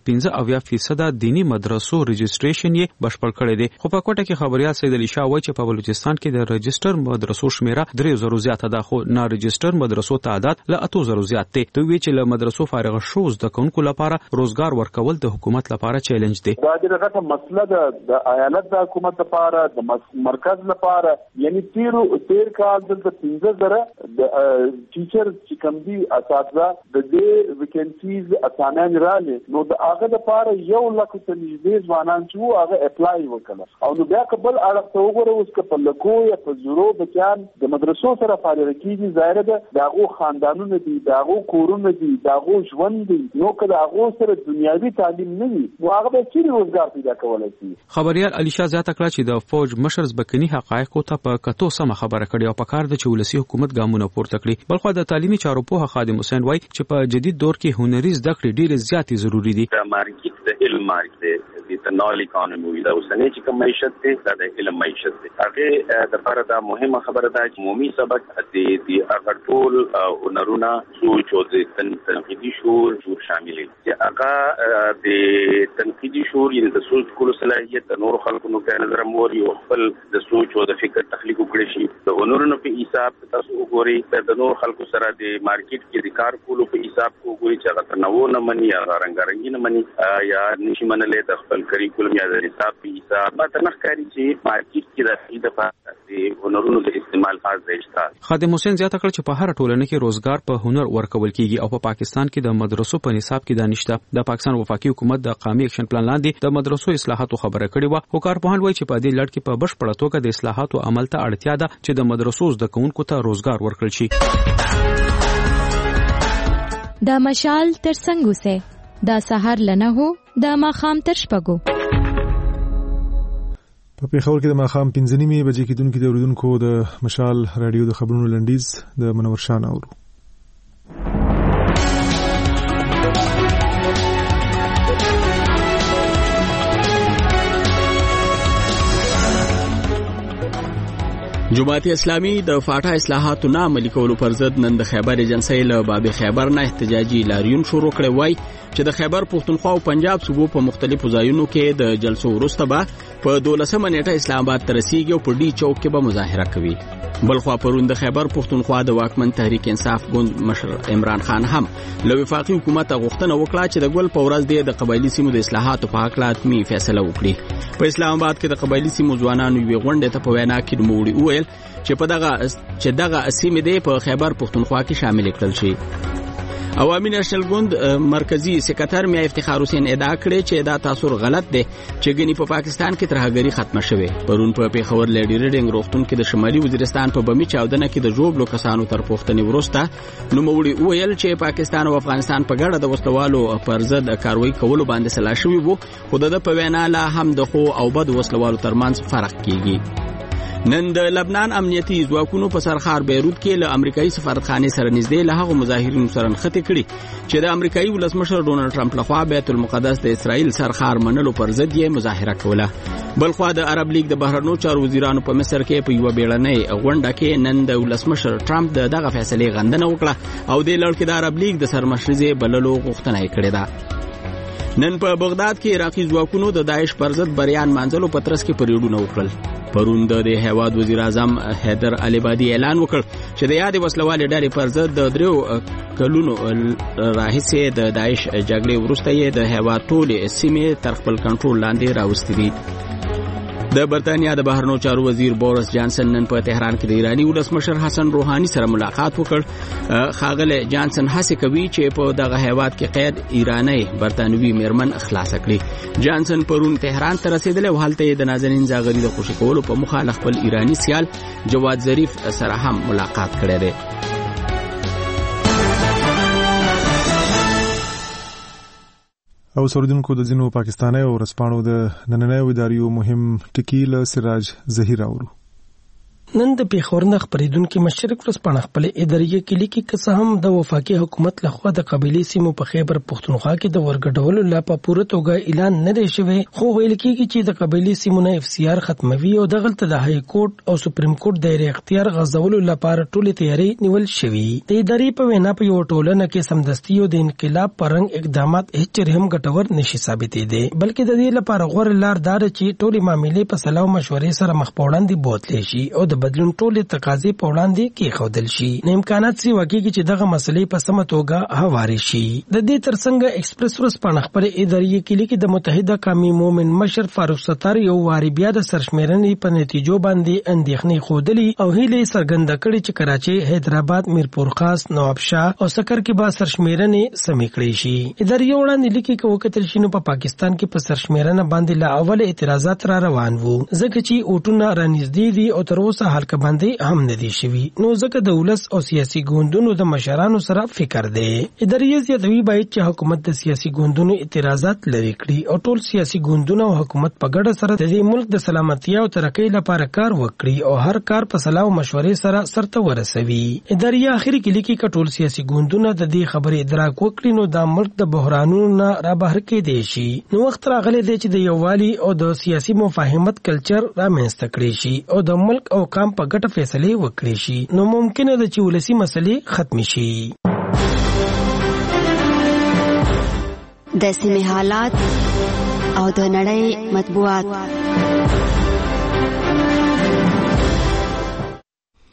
15% دینی مدرسو رجسټریشن یې بشپړ کړی دی. خو په کوټه کې خبريال سید علي شاه وایي چې په بلوچستان کې د رجسټر مدرسو شمیره 3,000 زیاته ده خو نه رجسټر مدرسو تعداد له 8,000 زیات دی. دوی چې له مدرسو فارغ شو زده کوونکو لپاره روزګار ورکول د حکومت لپاره چیلنج دی. دا دغه مسله د ایالت د حکومت لپاره د مرکز لپاره یعنی 13 کال د 15,000 د ټیچر چې کوم دي اساتذه د دې ویکنسیز اسانان رااله نو د هغه لپاره 1,00,000 ته نږدې ځوانان چې هغه اپلای وکړل او نو بیا قبل اړه ته وګوره اوس په لکو یا په زورو بچان د مدرسو سره فارغ کیږي ظاهر ده داغو خاندانونه دي داغو کورونه دي داغو ژوند دي نو که داغو سره دنیوي تعلیم نه وي نو هغه به چیرې روزګار پیدا کولای شي. خبريال علي شاه زیاته کړه چې د فوج مشر ځبکني حقایقو ته په کتو سم خبره کړې او په کار د ولسی حکومت ګامونه پورته کړي. بلخو د تعلیمي چارو په خادم حسین وای چې په جدید دور کې هنري زده کړې ډېرې زیاتې ضروری دي. د مارکیټ د علم مارکیټ د نال اکانومي د اوسنۍ چې کوم معیشت دی د علم معیشت دی هغه د لپاره دا مهمه خبره ده چې عمومي سبق د هغه ټول هنرونه سوچ او د تنقیدي شعور جوړ شامل دي چې هغه د تنقیدي شعور یعنی د سوچ کولو صلاحیت د نور خلکو نو په نظر مور یو خپل د سوچ او د فکر تخلیق وکړي شي د هنرونو په حساب تاسو وګورئ د نور خلکو سره د مارکیټ کې د کار کولو په حساب وګورئ چې هغه تنوع نه مني یا رنگارنګي نه مني یا نشي منلې د خپل کریکولم یا د حساب په حساب ماته نخکاری چې مارکیټ کې د هنرونو د استعمال فاز دی. خادم حسین کمیشن زیاته کړ چې په هر ټولنه کې روزګار په هنر ورکول کیږي او په پاکستان کې د مدرسو په نصاب کې دانشته د پاکستان وفاقي حکومت د قومي اکشن پلان لاندې د مدرسو اصلاحاتو خبره کړې و او کارپوهان وایي چې په دې لړ کې په بشپړه توګه د اصلاحاتو عمل ته اړتیا ده چې د مدرسو زده کوونکو ته روزګار ورکړل شي. د مشال تر څنګه سه د سحر لنه هو د ماخام تر شپږو په پیښور کې د ماخام 5:30 بجې کېدونکو د اوریدونکو د مشال رادیو د خبرونو لنډیز د منور شان اورو. جماعت اسلامی د فاټا اصلاحاتو نه عملي کولو پر ضد نن د خیبر ایجنسی له باب خیبر نه احتجاجي لاریون شروع کړی وای چې د خیبر پښتونخوا او پنجاب صوبو په مختلفو ځایونو کې د جلسو وروسته به په 12 نیټه اسلام آباد ته رسیږي او په ډي چوک کې به مظاهره کوي. بلخوا پرون د خیبر پښتونخوا د واکمن تحریک انصاف ګوند مشر عمران خان هم له وفاقي حکومت غوښتنه وکړه چې د ګل په ورځ د قبایلی سیمو د اصلاحاتو په حق لاتمي فیصله وکړي. په اسلام آباد کې د قبایلی سیمو ځوانانو وی غونډه ته په وینا کې نوموړي وویل چې دغه سیمې د په خیبر پښتونخوا کې شامل کړل شي. عوامي نېشنل ګوند مرکزی سکرټر میا افتخار حسین ادعا کړې چې دا تاثر غلط دی چې ګنی په پاکستان کې ترهګری ختمه شوه. پرون په پیښور لیډی ریډینګ روغتون کې د شمالي وزیرستان په بمی چاودنه کې د جوړلو کسانو تر پوښتنې ورسته نوموړي ویل چې پاکستان او افغانستان په ګډه د وسلوالو پر ضد کاروایی کولو باندې سلا شوی وو خو د په وینا لا هم د خو او بد وسلوالو ترمنځ فرق کیږي. نن د لبنان امنیتي ځواکونو په سرخار بیروت کې له امریکایي سفارتخانه سره نږدې له هغو مظاهرینو سره نښتې کړي چې د امریکایي ولسمشر ډونالد ټرمپ لخوا بیت المقدس د اسرائیل سرخار منلو پر ضد یې مظاهره کوله. بلخوا د عرب لیگ د بهرنیو چارو وزیرانو په مصر کې په یو بیړنۍ غونډه کې نن د ولسمشر ټرمپ دغه فیصله غندنه وکړه او د لړ کې د عرب لیگ د سرمشرۍ بللو غوښتنه یې کړې ده. نن په بغداد کې عراقي ځواکونو د داعش پر ضد بریان مانځلو په ترڅ کې پریډونه وکړل. پرون د هیواد وزیر اعظم حیدر علي اعلان وکړ چې د یاد وسلوال ډلې پر ضد د 3 کلونو راهیسې د داعش جګړې وروسته یې د هیواد ټولې سیمې تر خپل کنټرول لاندې راوستې دي. د برتانیا د بهرنیو چارو وزیر بورس جانسن نن په تهران کې د ایرانی ولسمشر حسن روحانی سره ملاقات وکړ. خاغله جانسن هڅه کوي چې په دغه هیواد کې قید ایرانی برتانوي میرمن خلاص کړي. جانسن پرون تهران ته رسیدل او هلته د نازنین زاغری د خوشی کولو په مخه خپل ایرانی سیال جواد ظریف سره هم ملاقات کړی دی. او سردونکو د ځینو پاکستاني او رسپانو د نننۍ اداریو مهم ټکی له سراج ظهیر اورو. نن د پیښور نه خبرېدونکو مشرک ورځپاڼه خپل اداريه کې لیکي چې هم د وفاقي حکومت لخوا د قبيلي سیمو په خیبر پښتونخوا کې د ورګډولو لا په پوره توګه اعلان نه دی شوی خو ویل کېږي چې د قبيلي سیمو نه FCR ختموي او دغلت د های کورټ او سپریم کورټ دایره اختیار غځولو لپاره ټولې تیاری نیول شوی. د ادارې په وینا په یو ټولنه کې سمدستي او د انقلاب پرنګ اقدامات هیڅ هم ګټور نشي ثابتې دي بلکې د دې لپاره غوړ لار دار چې ټولې معاملې په سلام مشورې سره مخ په وړاندې بوتلی شي او د بدلون ټولې تقاضې په وړاندې کې خودل شي. نه امکانات سي واقعي چې دغه مسلې په سمه توګه هواري شي. د دې ترڅنګ ایکسپریس ورځپاڼه خبر اداري کې لیکي د متحده قومي مومن مشر فاروق ستار یو واری بیا د سرشمیرنې په نتیجو باندې اندېښنې خودلی او هیله څرګنده کړې چې کراچي، حیدرآباد، میرپور خاص، نوابشاه او سکر کې به سرشمیرنې سمې کړې شي. اداري وړاندې لیکي چې وکتل شنو په پاکستان کې په سرشمیرنه باندې لا اول اعتراضات را روان وو ځکه چې اوټونه رانږدې دي او تر اوسه حل باندې هم ندي شوی نو ځکه د ولس او سیاسي ګوندونو د مشرانو سره فکر دی. اداري زیاتوي باید چې حکومت د سیاسي ګوندونو اعتراضات لري کړي او ټول سیاسي ګوندونه او حکومت په ګډه سره د دې ملک د سلامتیا او ترقۍ لپاره کار وکړي او هر کار په سلا او مشورې سره سرته ورسوي. اداري اخري کې لیکي چې ټول سیاسي ګوندونه د دې خبرې ادراک وکړي نو د ملک د بحرانونو نه را بهر کېدی شي. نو وخت راغلی دی چې د یووالي او د سیاسي مفاهمت کلچر رامنځته کړي شي او د ملک او قام په ګټه فیصله وکړي شي نو ممکنه ده چې ولسی مسلې ختم شي. د سیمې حالات او د نړۍ مطبوعات.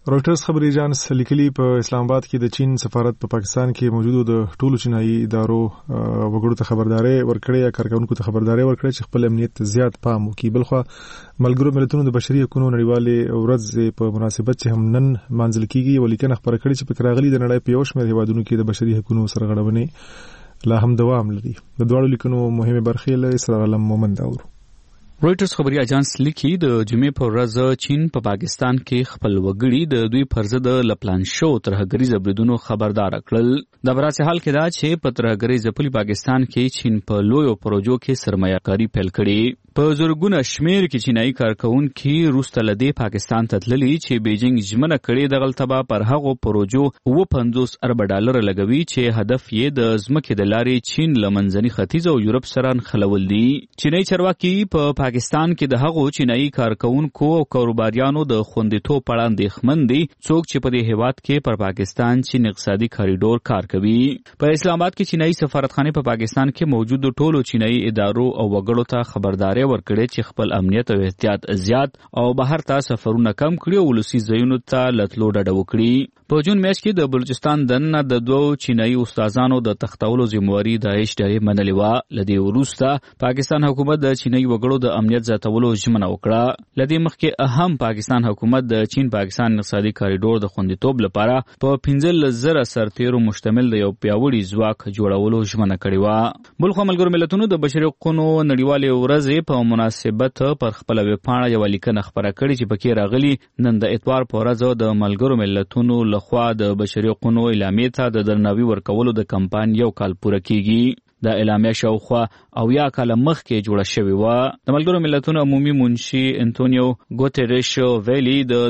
رويټرز خبري اژانس لیکلي په اسلام آباد کې د چین سفارت په پاکستان کې موجودو د ټولو چینایي ادارو وګړو ته خبرداري ورکړې یا کارکونکو ته خبرداري ورکړې چې خپل امنیت زیات پام وکړي. بلخو ملګرو ملتونو د بشري حقوقو نړیوالې ورځ په مناسبت چې هم نن مانځل کیږي ولیکنه خبره کړې چې په راغلي د نړۍ په یو شمېر هیوادونو کې د بشري حقوقو سرغړونې لا هم دوام لري. د دوړو لیکنو مهمه برخې له اسرائیل علم مومند اورو. رويټرز خبري اژانس لیکي د جمعې په ورځ چین په پاکستان کې خپل وګړي د دوی پر ضد لپلان شو ترهګریز بریدونو خبردار کړل. د براسه حال کې دا چې په ترهګریز په پاکستان کې چین په لویو پروژو کې سرمایه‌کاري پیل کړې. په زورګونه شمیر کې چینایي کارکونکي روسته لدی پاکستان ته تللي چې بیجینګ ژمنه کړې د غلطبا پر هغو پروژو 50 ارب ډالر لګوي چې هدف یې د ځمکې د لارې چین لمنځني ختیځ او یورپ سره خلول دي. چینایي چارواکي په پاکستان کې د هغو چینایي کارکونکو او کاروباریانو د خوندیتوب په اړه اندېښمن دي څوک چې په دې هیواد کې پر پاکستان چین اقتصادي کاریډور کار کوي. په اسلام آباد کې چینایي سفارتخانه په پاکستان کې موجود ټولو چینایي ادارو او وګړو ته خبرداري ورکړي چې خپل امنیت او احتیاط زیات او بهر ته سفرونه کم کړي او ولسی ځایونو ته لټلو ډډه وکړي. په جون میاشت کې د بلوچستان دننه د دوو چینایي استادانو د تختولو ذمہواری داعش ډلې منلې و. لدی وروسته پاکستان حکومت د چینایي وګړو د امنیت زیاتولو ژمنه وکړه. لدی مخکې اهم پاکستان حکومت د چین پاکستان اقتصادي کاریډور د خوندیتوب لپاره په 15,000 سرتیرو مشتمل د یو پیاوړي ځواک جوړولو ژمنه کړې و. بلخو ملګرو ملتونو د بشري حقوقو نړیوالې ورځ په مناسبت پر خپل ویبپاڼه یو لیکنه خبره کړې چې پکې راغلي نن د اتوار په ورځ د ملګرو ملتونو لخوا د بشري حقوقو اعلامیې ته د درناوي ورکولو د کمپاین یو کال پوره کیږي. د اعلامیه شاوخوا او یا کال مخکې جوړه شوې و. د ملګرو ملتونو عمومي منشي انټونیو ګوتریش ویلي د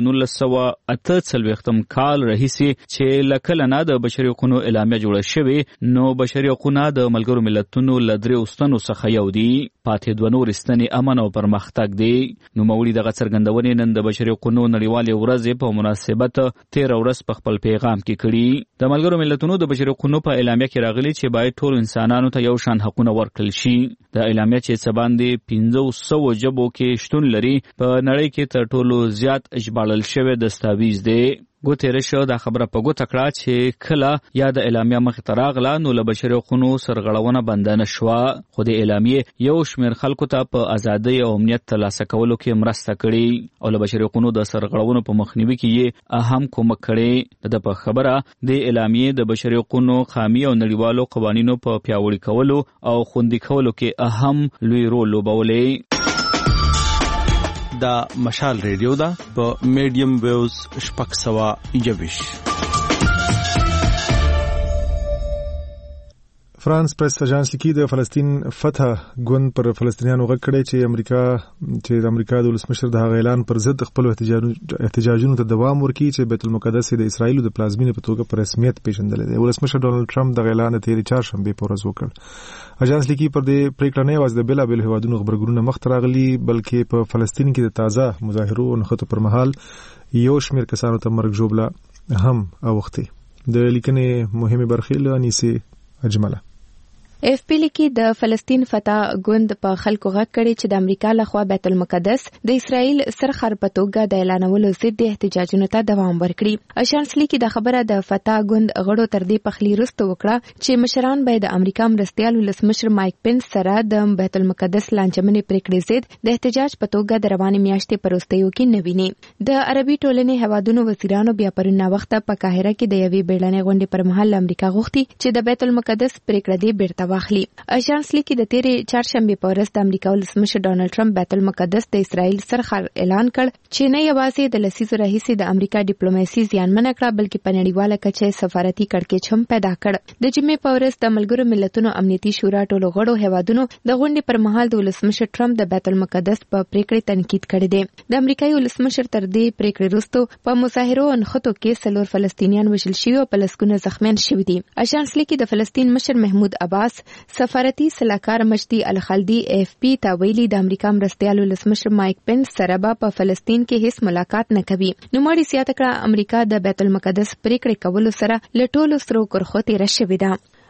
1948 کال راهیسې چې لکه نه د بشري حقوقو اعلامیه جوړه شوې نو بشري حقوق د ملګرو ملتونو لدري اوستنو څخه یو دي. پاتې دوه نور ستنې امن او پرمختګ دي. نو مولي دغه څرګندونې نن د بشري حقوقو نړیوالې ورځ په مناسبت 13 ورځ په خپل پیغام کې کړي. د ملګرو ملتونو د بشري حقوقو په اعلامیه کې راغلي چې باید ټول انسانانو ته یو شان حقونه ورکړل شي. د اعلامیه چې څه باندې 1500 ژبو کې شتون لري په نړۍ کې تر ټولو زیات ژباړل شوی دستاویز دی. ګوتریش دا خبره په ګوته کړه چې کله یا د اعلامیه مخې ته راغله نو له بشري حقوقو سرغړونه بنده نه شوه خو د اعلامیې یو شمېر خلکو ته په ازادۍ او امنیت ترلاسه کولو کې مرسته کړې او له بشري حقوقو د سرغړونو په مخنیوي کې یې اهم کومک کړی. د په خبره د اعلامیې د بشري حقوقو قامي او نړیوالو قوانینو په پیاوړي کولو او خوندي کولو کې اهم لوی رول لوبولی. دا مشال ریډیو دا په میډیم ویوز 621. فرانس پریس اژانس لیکي د فلسطین فتح ګوند پر فلسطینیانو غږ کړی چې د امریکا د ولسمشر د هغه اعلان پر ضد خپل احتجاجونو ته دوام ورکړي چې بیت المقدس د اسرایل د پلازمینې په توګه په رسمیت پیژندل دي. ولسمشر ډونالد ټرمپ د اعلان د تیرې چهارشنبه په ورځ وکړ. اژانس لیکي پر دې پریکړه نه یوازې د بېلابېلو هیوادونو خبرګونونه مخته راغلي بلکې په فلسطین کې د تازه مظاهرو او نښتو پر مهال یو شمېر کسانو ته مرګ ژوبله هم اوښتې. د لیکنې مهمه برخې له انیسې اجمله. اف پی لیکي د فلسطین فتح ګوند په خلکو غږ کړي چې د امریکا لخوا بیت المقدس د اسرائیل سرخر په توګه د اعلانولو ضد احتجاجونو ته دوام ورکړي. اژانس لیکي د خبره د فتح ګوند غړو تر دې پخلی رسته وکړه چې مشران باید د امریکا مرستیال ولسمشر مایک پنس سره د بیت المقدس لانجمنې پریکړې ضد د احتجاج په توګه د روانې میاشتې په وروستیو کې نه ویني. د عربي ټولنې هیوادونو وزیرانو بیا پرون وخت په قاهره کې د یوې بیړنۍ غونډې پر مهال امریکا غوښتي چې د بیت المقدس پریکړه دې بیرته واخلي. اژانس لیکي د تیرې چهارشنبه په ورځ د امریکا ولسمشر ډونالد ټرمپ بیت المقدس د اسرائیل سرخر اعلان کړ چې نه یوازې د لسیزو راهیسې د امریکا ډیپلوماسي زیانمنه کړه بلکې په نړیواله کچه سفارتي کړکېچ هم پیدا کړ. د جمعې په ورځ د ملګرو ملتونو امنیتي شورا ټولو غړو هیوادونو د غونډې پر مهال د ولسمشر ټرمپ د بیت المقدس په پریکړې تنقید کړی دی. د امریکایي ولسمشر تر دې پریکړې وروسته په مظاهرو او نښتو کې 4 فلسطینیان وژل شوي او په لسګونه زخمیان شوي دي. اژانس لیکي د فلسطین مشر محمود عباس سفارتي سلاکار مجدي الخلدي اف پی ته ویلي د امریکا مرستیال ولسمشر مایک پنس سره په فلسطین کې هیڅ ملاقات نه کوي. نو مړی زیاته کړه امریکا د بیت المقدس پریکړې کولو سره له ټولو سترو کرښو تېره شوې ده.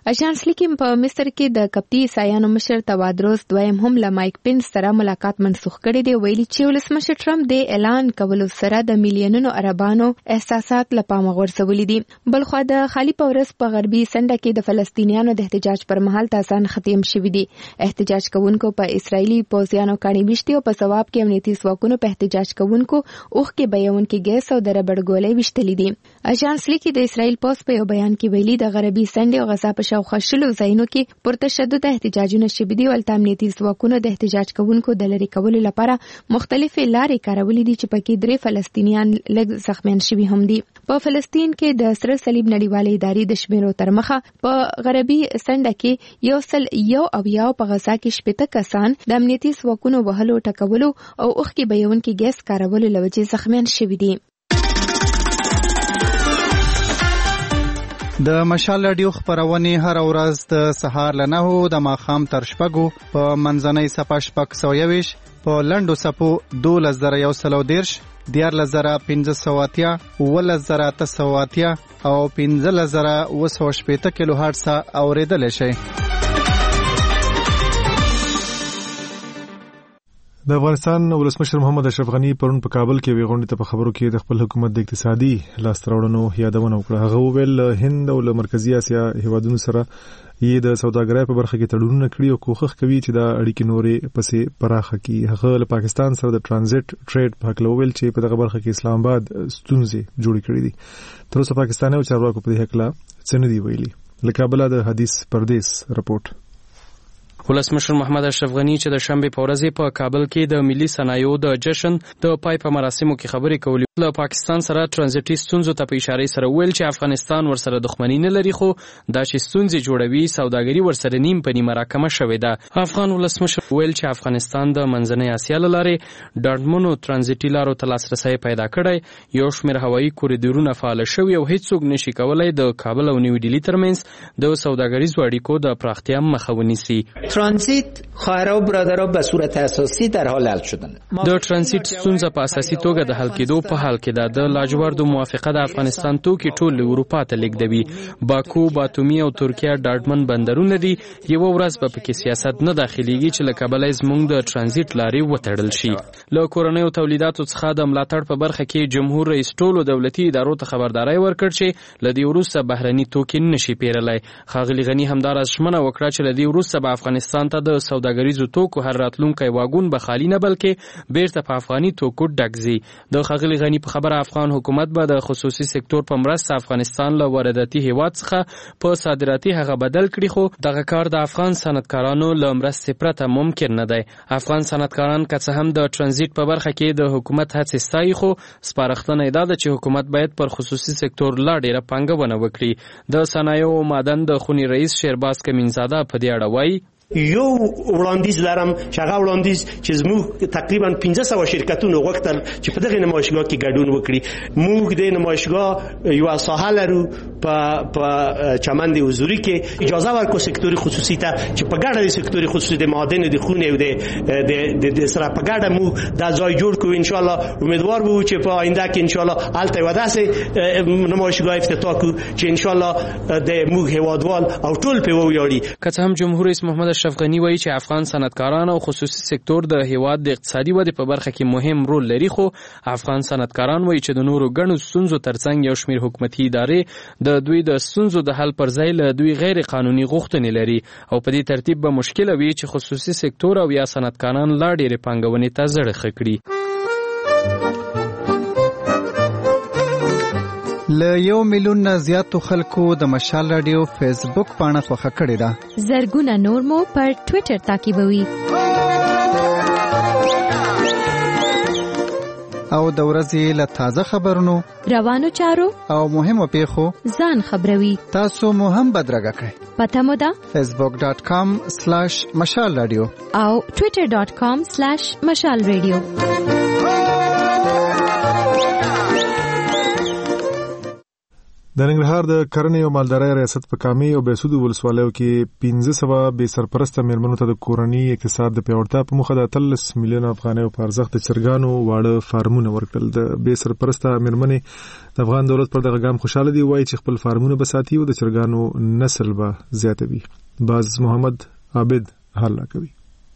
اژانس لیکي په مصر کې د قبطي عیسایانو مشر توادروس دویم هم له مایک پینس سره ملاقات منسوخ کړی دی، ویلي چې ولسمشر ټرمپ د اعلان کولو سره د میلیونونو عربانو احساسات له پامه غورځولي دي. بلخوا د خالی پورس په غربي سنډه کې د فلسطینیانو د احتجاج پر مهال تازان ختم شوی دي. احتجاج کوونکو په اسرایلی پوځیانو کاڼي وشتي او په ثواب کې امنیتي ځواکونو په احتجاج کوونکو اوخ کې بیاونکي ګیس او د ربړ ګولۍ وشتلې دي. اژانس لیکي د اسرایل پوځ په یو بیان کې ویلي د غربي سنډه او غزا په شاوخوا شلو ځایونو کې پرتشدد احتجاجونه شوي دي او امنیتي ځواکونو د احتجاج کوونکو د لری کولو لپاره مختلفې لارې کارولې دي چې پکې 3 فلسطینیان لږ زخمیان شوي هم دي. په فلسطین کې د سره صلیب نړیوالې ادارې د شمیرو تر مخه په غربي سنډه کې 101 په غزا کې 70 کسان د امنیتي ځواکونو وهلو ټکولو او اوخ کې بیاونکي ګیس کارولو لوجې زخمیان شوي دي. د مشال رادیو خبرونه هر ورځ د سهار له 9 د ماښام تر 6 په منځنۍ صفه 620 په لندو صفو 2110 14580 11880 او 15980 کیلو هرتز اوریدل شي. د افغانستان ولسمشر محمد اشرف غنی پرون په کابل کې وی غونډه ته په خبرو کې د خپل حکومت د اقتصادي لاسته یادونه وکړه. هغه ویل هند او مرکزی اسیا هیوادونو سره یې د سوداګرۍ په برخه کې تړونونه کړی او کوښښ کوي چې دا اړیکې نورې پسې پراخه کړي. هغه له پاکستان سره د ټرانزیت ټریډ په حق ویل چې په دغه برخه کې اسلام آباد ستونزې جوړې کړې دي. تر اوسه پاکستاني او چارواکو په دې حق لا څه نه دی ویلي. له کابل د حدیث پردیس رپورټ. ولسمشر محمد اشرف غنی چې د شنبه په ورځ په کابل کې د ملي صنایعو د جشن د پای په مراسمو کې خبرې کولې. له پاکستان سره ترانزیټي ستونزو ته په اشاره سره ویل چې افغانستان ورسره دښمنی نه لري، خو دا چې ستونزې جوړوي سوداګري ورسره نیم په نیمه راکمه شوې ده. افغان ولسمشر ویل چې افغانستان د منځنۍ اسیا له لارې ډاډمنو ترانزیټي لارو ته لاسرسی پیدا کړی، یو شمېر هوایي کوریډورونه فعال شوي او هیڅوک نشي کولای د کابل او نیو ډیلی ترمنځ د سوداګریزو اړیکو د پراختیا مخه ونیسي. ترانزیت خواهرها و برادرها به صورت اساسی در حال حل شدن. د ترانزیت ستونزه په اساسي توګه د حل کېدو په حال کې ده. د لاجوردو موافقه د افغانستان توکي ټول اروپا ته لیږدوي. باکو، باتومی او ترکیه ډاډمن بندرونه دي. یو ورځ به پکې سیاست نه داخليږي چې له کابل زموږ د ترانزیت لارې وتړل شي. له کورنیو تولیداتو څخه د ملاتړ په برخه کې جمهور رئیس ټولو دولتي ادارو ته خبرداري ورکړ چې له دې وروسته بهرني توکي نشي پیرلای. ښاغلي غنی همدار ژمنه وکړه چې له دې وروسته به افغانستان ته د سوداګریزو توکو هر راتلونکی واګون به خالی نه بلکې بیرته په افغاني توکو ډکځي. د ښاغلي غنی په خبره افغان حکومت به د خصوصي سکتور په مرسته افغانستان له وارداتي هیواد څخه په صادراتي هغه بدل کړي، خو دغه کار د افغان صنعتکارانو له مرستې پرته ممکن نه دی. افغان صنعتکاران که څه هم د ترانزیت په برخه کې د حکومت هڅې ستایي، خو سپارښتنه یې دا ده چې حکومت باید پر خصوصي سکتور لا ډېره پانګونه وکړي. د صنایعو او معدن د خونی رئیس شیرباز کمینزاده په دې اړه وایي یو وړاندیز لرم چې هغه وړاندیز چې زموږ تقریبا 1500 شرکتونو غوښتل چې په دغه نمایشګاه کې ګډون وکړي. موږ د نمایشګاه یو ساحه لرو په چمن د حضوري کې اجازه ورکو سکتور خصوصي ته چې په ګډه د سکتور خصوصي د معادن د خونه او د سره په ګډه موږ دا ځای جوړ کوو. ان شاء الله امیدوار وو چې په آینده کې ان شاء الله الته وداسه نمایشګاه افتتاح کوو چې ان شاء الله د موږ هوادوال او ټول په ویاړي. که څه هم جمهور رئیس محمد اشرف غنی وایي چې افغان صنعتکاران او خصوصي سکتور د هیواد د اقتصادي ودې په برخه کې مهم رول لري، خو افغان صنعتکاران وایي چې د نورو ګڼو ستونزو ترڅنګ یو شمېر حکومتي ادارې د دوی د ستونزو د حل پر ځای له دوی غیر قانوني غوښتنې لري او په دې ترتیب به مشکل وي چې خصوصي سکتور او یا صنعتکاران لا ډېرې پانګونې ته زړه ښه کړي. له 1 میلیون نه زیاتو خلکو د مشال رادیو فیسبوک پاڼه خوښه کړې ده. زرګونه نور مو پر ټوئیټر تعقیبوي. او د ورځې له تازه خبرونو، روانو چارو او مهمو پیښو ځان خبروي. تاسو مو هم بدرګه کړئ. پته مو ده facebook.com/مشال رادیو او twitter.com/مشال رادیو. د ننګرهار د کرنې او مالدارۍ ریاست په کامې او بهسودو ولسوالیو کې 1500 بې سرپرسته میرمنو ته د کورني اقتصاد د پیاوړتیا په موخه د 13 میلیون افغانیو په ارزښت د چرګانو واړه فارمونه ورکړل. د بې سرپرسته میرمنې د افغان دولت پر دغه ګام خوشاله دي، وایي چې خپل فارمونه به ساتي او د چرګانو نسل به زیاتوي. باز محمد عابد حل کوي.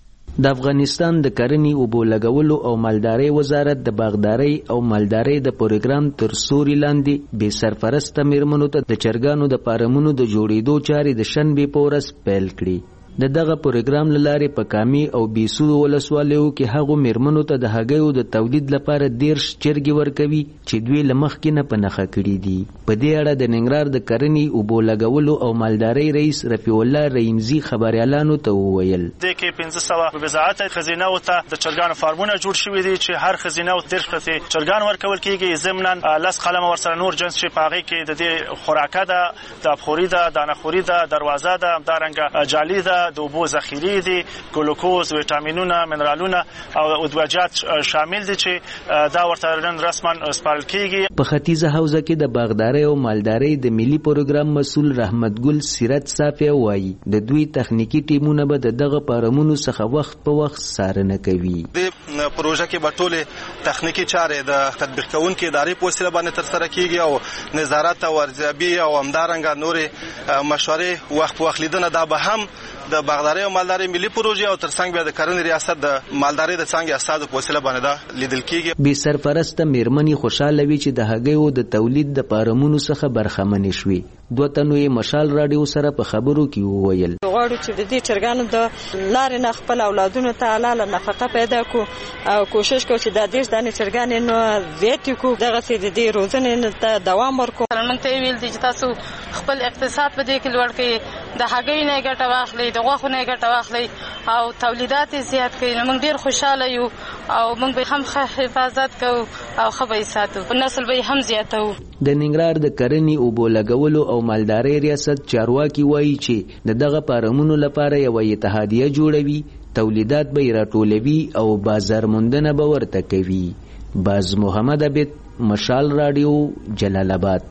د افغانستان د کرنې اوبو لګولو او مالدارۍ وزارت د باغدارۍ او مالدارۍ د پروګرام تر سوري لاندې بې سرپرسته میرمنو ته د چرګانو د فارمونو د جوړېدو چارې د شنبې په ورځ پیل کړي. د دغه پروګرام لارې په کامې او بهسودو ولسوالیو کې هغو میرمنو ته د هګیو د تولید لپاره 13 چرګې ورکوي چې دوی له مخکې نه په نښه کړي دي. په دې اړه د ننګرهار د کرنې اوبو لګولو او مالدارۍ رئیس رفیع الله رحیمزي خبريالانو ته وویل د کې 1500 وزارت خزینه او ته د چرګانو فارمونه جوړ شوي دي چې هر خزینه او 13 قطعه چرګان ورکول کیږي. ضمناً لس قلم ورسره نور جنس چې پاغي کې د دې خوراکه ده، د ابخوري ده، دانه خوري ده، دروازه ده، دارنګ جالي ده، د اوبو ذخیره دي، ګلوکوز، ویټامینونه، منرالونه او ادویجات شامل دي چې دا ورته نن رسما سپارل کیږي. په ختیځه حوزه کې د باغدارۍ او مالدارۍ د ملي پروګرام مسؤل رحمت ګل سیرت صافی وایي د دوی تخنیکی ټیمونه به دغه فارمونو څخه وخت په وخت څارنه کوي. د پروژه کې بټوله تخنیکی چارې د تطبیق کوونکو ادارې په وسیله باندې تر سره کیږي او نظارت او ارزیابي او همدارنګه نورې مشورې وخت په وخت لیدنه دا به هم د باغدارۍ او مالدارۍ ملي پروژې او ترڅنګ بیا د کرنې ریاست د مالدارۍ د څنګه اساسو په وسیله باندې دا لیدل کیږي. بې سرپرسته میرمنې خوشاله وي چې د هګیو د تولید د فارمونو څخه برخمنې شوي. دوه تنو یې مشال راډیو سره په خبرو کې وویل غواړو چې د دې چرګانو د لارې نه خپل اولادونو ته حلاله نفقه پیدا کو او کوشش کوو چې د دې دانې چرګانې نو زیات کو دغه چې د دې روزنې ته دوام ورکړو. موږ ته ویل دي چې تاسو خپل اقتصاد په دې کې لوړ کړئ، د هګیو نه ګټه واخلئ، د غوښو نه ګټه واخلئ او تولیدات زیات کړئ. موږ ډیر خوشاله یو او موږ به هم حفاظت کوو او خبرې ساتو، نسل به هم زیاتو. د ننګرهار د کرنې اوبو لګولو او مالدارۍ ریاست چارواکي وایي چې دغه فارمونو لپاره یو اتحادیه جوړوي، تولیدات به راټولوي او بازار موندنه به ورته کوي. باز محمد عابد، مشال راډیو، جلال آباد.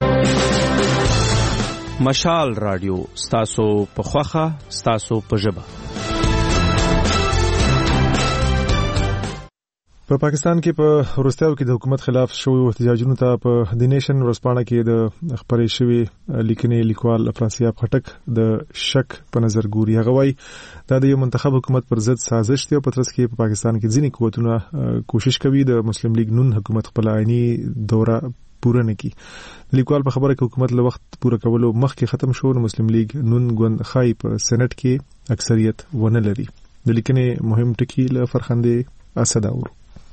مشال راډیو، ستاسو په خوخه، ستاسو په ژبه. په پاکستان کې په وروستیو کې د حکومت خلاف شوی احتجاجونو ته په د نیشن ورسپانه کې د خبرې شوی لیکنې لیکوال افراسیاب خټک د شک په نظر ګوري. هغه وایي دا د یو منتخب حکومت پر ضد سازش دی او په ترڅ کې په پاکستان کې ځینې قوتونه کوشش کوي د مسلم لیگ نون حکومت خپل عیني دوره پوره نه کړي. لیکوال په خبره کې حکومت له وخت پوره کولو مخکې ختم شو، مسلم لیگ نون ګوند خای په سېنات کې اکثریت ونه لري. د لیکنې مهم ټکی له فرخندې اسد اورو.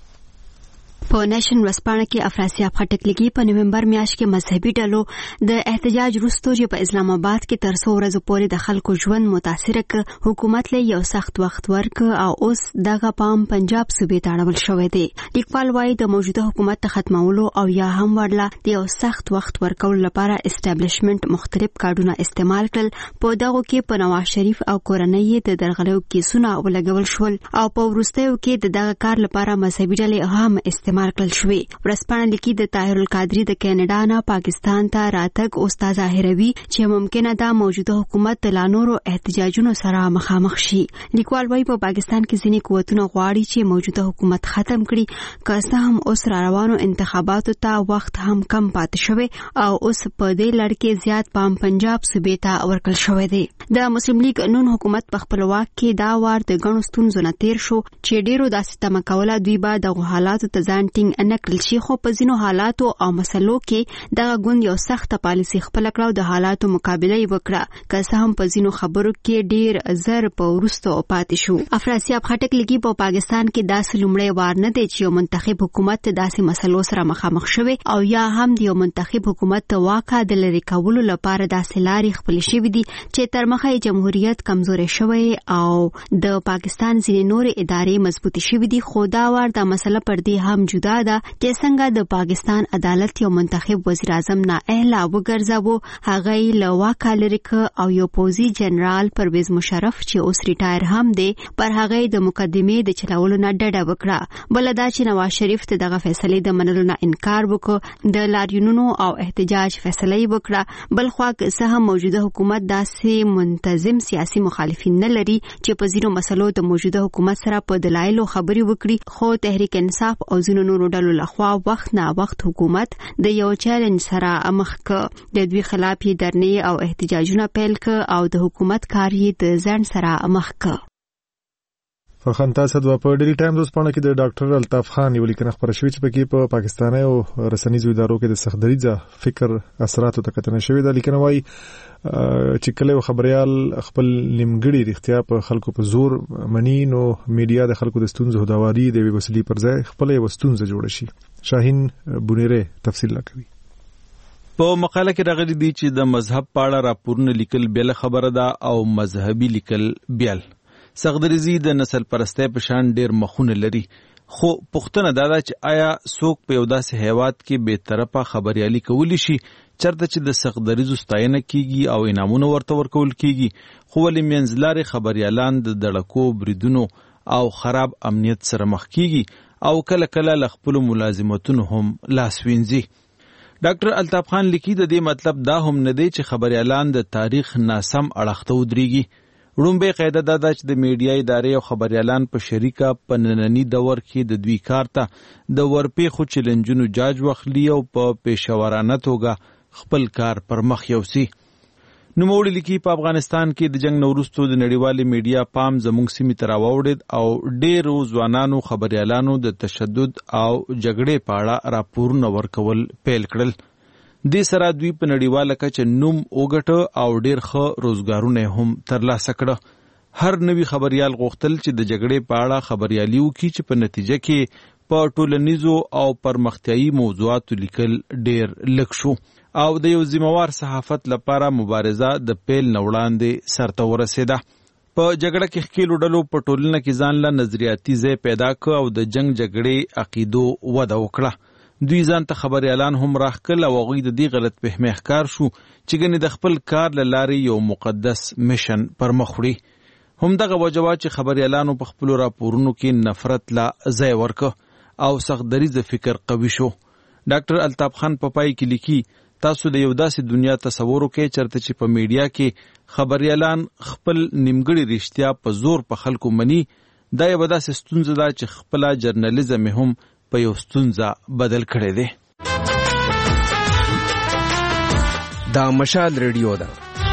په نېشن ورسپانه کې افراسیاب خټک لګي په نومبر میاشت کې مذهبي ډلو د احتجاج وروسته چې په اسلام آباد کې تر څو ورځې پورې د خلکو ژوند متاثر ک حکومت له یو سخت وخت ورک او اوس دغه پام پنجاب صوبې ته اړول شوې دي. لیکوال وايي د موجوده حکومت د ختمولو او یا هم ورله د یو سخت وخت ورکول لپاره اسټابلیشمنت مختلف کارډونه استعمال کړل. په دغه کې په نواز شریف او کورنۍ د درغلو کیسونه ولګول شول او په وروستیو کې دغه کار لپاره مذهبي ډلې هم استعمال کړل شوې. ورسپانه لیکي د طاهر القادری د کینیډا نه پاکستان ته راتګ استاد ظاهروي چې ممکنه ده موجوده حکومت د لانورو احتجاجونو سره مخامخ شي. لیکوال وايي په پاکستان کې ځینې قوتونه غواړي چې موجوده حکومت ختم کړي، که څه هم اوس را روانو انتخاباتو ته وخت هم کم پاتې شوی او اوس په دې لړ کې زیات پام پنجاب صوبې ته ورکړل شوی دی. د مسلم لیگ نون حکومت په خپل واک کې دا وار د غنو ستونزو نه تیر شو چې ډیرو داسې تمه کوله دوی به د حالاتو ته ځان ټینګ نه کړل شي، خو په ځینو حالاتو او مسلو کې دغه ګوند یو سخته پالیسي خپل کړه او د حالاتو مقابله یې وکړه، که څه هم په ځینو خبرو کې ډیر زر په وروسته پاتې شو. افراسیاب خټک لګي په پاکستان کې داسې لومړی وار نه دی چې یو منتخب حکومت داسې مسلو سره مخامخ شوی او یا هم د یو منتخب حکومت واکه د لری کولو لپاره داسې لارې خپل شوی دي چې تر مخه جمهوریت کمزوري شوی او د پاکستان ځینې نور ادارې مضبوطی شوی دي. خو دا وار د مسله پر دې هم موجوده ده چې څنګه د پاکستان عدالت یو منتخب وزیر اعظم نااهله وګرځاوه هغه له واکه لرې کړ او یو پوځي جنرال پرویز مشرف چې اوس ریټایر هم دی پر هغه د مقدمې د چلولو نه ډډه وکړه. بل دا چې نواز شریف ته دغه فیصله د منلو نه انکار وکړ، د لاریونونو او احتجاج فیصله یې وکړه. بل خوا که هم موجوده حکومت داسې منتظم سیاسي مخالفین نه لري چې په ځینو مسلو د موجوده حکومت سره په دلایلو خبرې وکړي، خو تحریک انصاف او ځینو نورو ډلو لخوا وخت نه وخت حکومت د یو چیلنج سره مخ ک. د دوی خلاف یې درنې او احتجاجونه پیل ک او د حکومت کار یې د ځان سره مخ ک. فرخان تاسو د په ډیلی ټایمز اوس پاڼه کې د ډاکټر الطاف خان یو لیکنه خبره شوې چې پکې په پاکستاني او رسنیزو ادارو کې د سختدریځه فکر اثراتو ته کتنه شوې ده. لیکنه وايي چې کله خبريال خپل نیمګړي رښتیا په خلکو په زور منی نو میډیا د خلکو د ستونزو هداواري د وسیلې پر ځای خپل یو ستونزه جوړ شي. شاهین بونیره تفصیل کوي. په مقاله کې راغلي دي چې د مذهب پاړه راپورونه لیکل بل خبره ده او مذهبي لیکل بیل. سختدریزي د نسل پرستۍ په شان ډیر مخونه لري، خو پوښتنه دا ده چې آیا څوک په یو داسې هیواد کې بې طرفه خبريالي کولی شي چرته چې د سختدریزو ستاینه کیږي او انعامونه ورته ورکول کیږي، خو ولې منځلارې خبريالان د دړکو بریدونو او خراب امنیت سره مخ کیږي او کله کله له خپل ملازمتونو هم لاس وینځي. ډاکټر الطاف خان لیکي د دې مطلب دا هم نه دی چې خبريالان د تاریخ ناسم اړخ ته ودرېږي. وړومبی قاعده دا ده چې د میډیا ادارې او خبريالان په شریکه په نننی دور کې د دوی کار ته د ورپېښو چیلنجونو جاج واخلي او په پیښورانه توګه خپل کار پر مخ یوسي. نوموړي لیکي په افغانستان کې د جنگ نه وروسته د نړیوالې میډیا پام زموږ سیمې ته راوړید او ډېرو ځوانانو خبريالانو د تشدد او جګړې په اړه راپورونه ورکول پیل کړل. دې سره دوی په نړیواله کچه نوم وګټه او ډېر ښه روزګارونه هم ترلاسه کړه. هر نوي خبريال غوښتل چې د جګړې په اړه خبريالي وکړي چې په نتیجه کې په ټولنیزو او پرمختیایي موضوعاتو لیکل ډېر لږ شو او د یو ذمہوار صحافت لپاره مبارزه د پیل نه وړاندې سرته ورسېده. په جګړه کې ښکېلو ډلو په ټولنه کې ځان له نظریاتي ځای پیدا کړ او د جنگ جګړې عقیدو وده وکړه. دوی ځان ته خبريالان هم راخکل او هغوی د دې غلط فهمۍ ښکار شو چې ګنې د خپل کار له لارې یو مقدس میشن پر مخ وړي. همدغه وجه وه چې خبريالانو په خپلو راپورونو کې نفرت له ځای ورکه او سختدریځه فکر قوي شو. ډاکټر الطاف خان په پای کې لیکي تاسو د یو داسې دنیا تصور وکړئ چرته چې په میډیا کې خبريالان خپل نیمګړي رښتیا په زور په خلکو مني. دا یوه داسې ستونزه ده چې خپله جرنالیزم هم په یو ستونزه بدل کړی دی. دا مشال ریډیو ده.